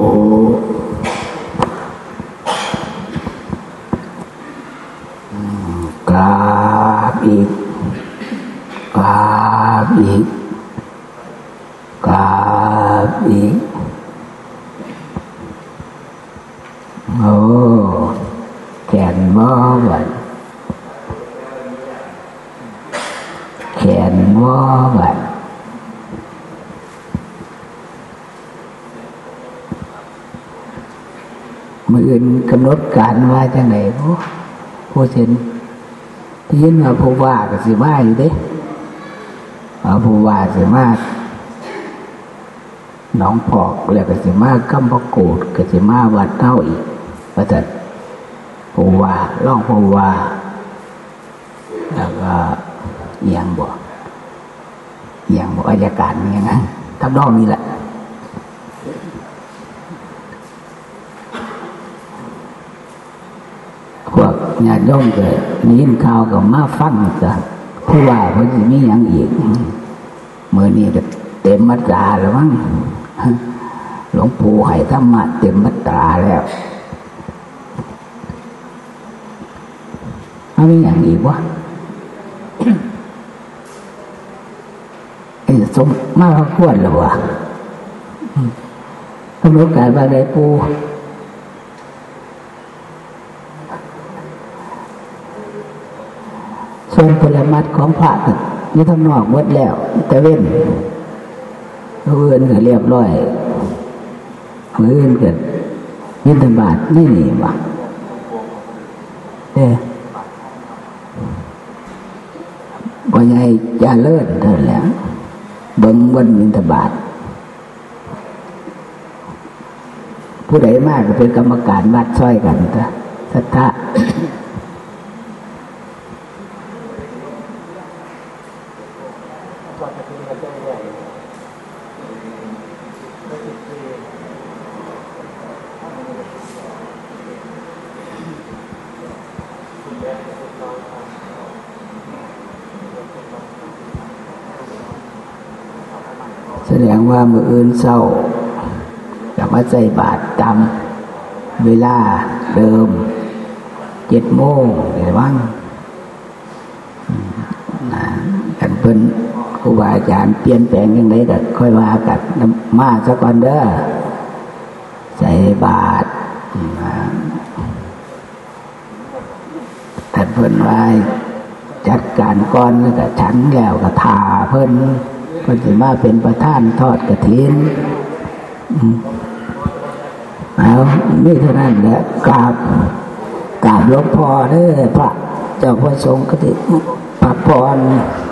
กราบอีกกราบอีกกราบอีกโอ้แขนบ่บัดแขนบ่บัดมื้ออื่นกำหนดการว่าจังได๋บ่ผู้เซ็นที่ยินว่าผู้ว่าก็สิมาอยู่เด้เอาผู้ว่าสิมาหนองพอกแล้วก็สิมากำปะโกดก็สิมาวัดเท่าอีกว่าแต่ผู้ว่าร่องผู้ว่าแล้วก็เอียงบ่เอียงบ่อัยการอย่างนั้นทำนองนี้แหละพวกญาติโยมก็ยินข่าวก็มาฟังจ้ะผู้ว่าเพิ่นสิมีหยังอีกมื้อนี้ก็เต็มมัตตาแล้วมั้งหลวงปู่ให้ธรรมะเต็มมัตตาแล้วเอามีอย่างอีกวะไอ้สมมาพระควรหรือวะตำรวจกายบาได้ปูส่วนผลมัดของพระนี่ทำนอกหมดแล้วแต่เว้นเอื่นก็เรียบร้อยเอื่นเกิดยินธบาตนี่นี่วะเด้บ่ใหญ่จะเลิศเท่าแล้วเบิ่งวันยินธบาตผู้ใดมากก็เป็นกรรมการวัดช่วยกันซะศรัทธาแสดงว่ามื้ออื่นเช้าจะมาใส่บาตรจำเวลาเดิมเจ็ดโมงเดี๋ยวว่างกันเพิ่นครูบาอาจารย์เปลี่ยนแปลงยังไงก็ค่อยว่ากันมาสักวันเด้อใส่บาตรท่านเพิ่นว่าจัดการก่อนแล้วก็ฉันแล้วก็ทาเพิ่นเพิ่นสิมาเป็นประธานทอดกฐินเอานี่เท่านั้นแหละกราบกราบหลวงพ่อเด้อพระเจ้าพระสงฆ์ก็ติพักผ่อน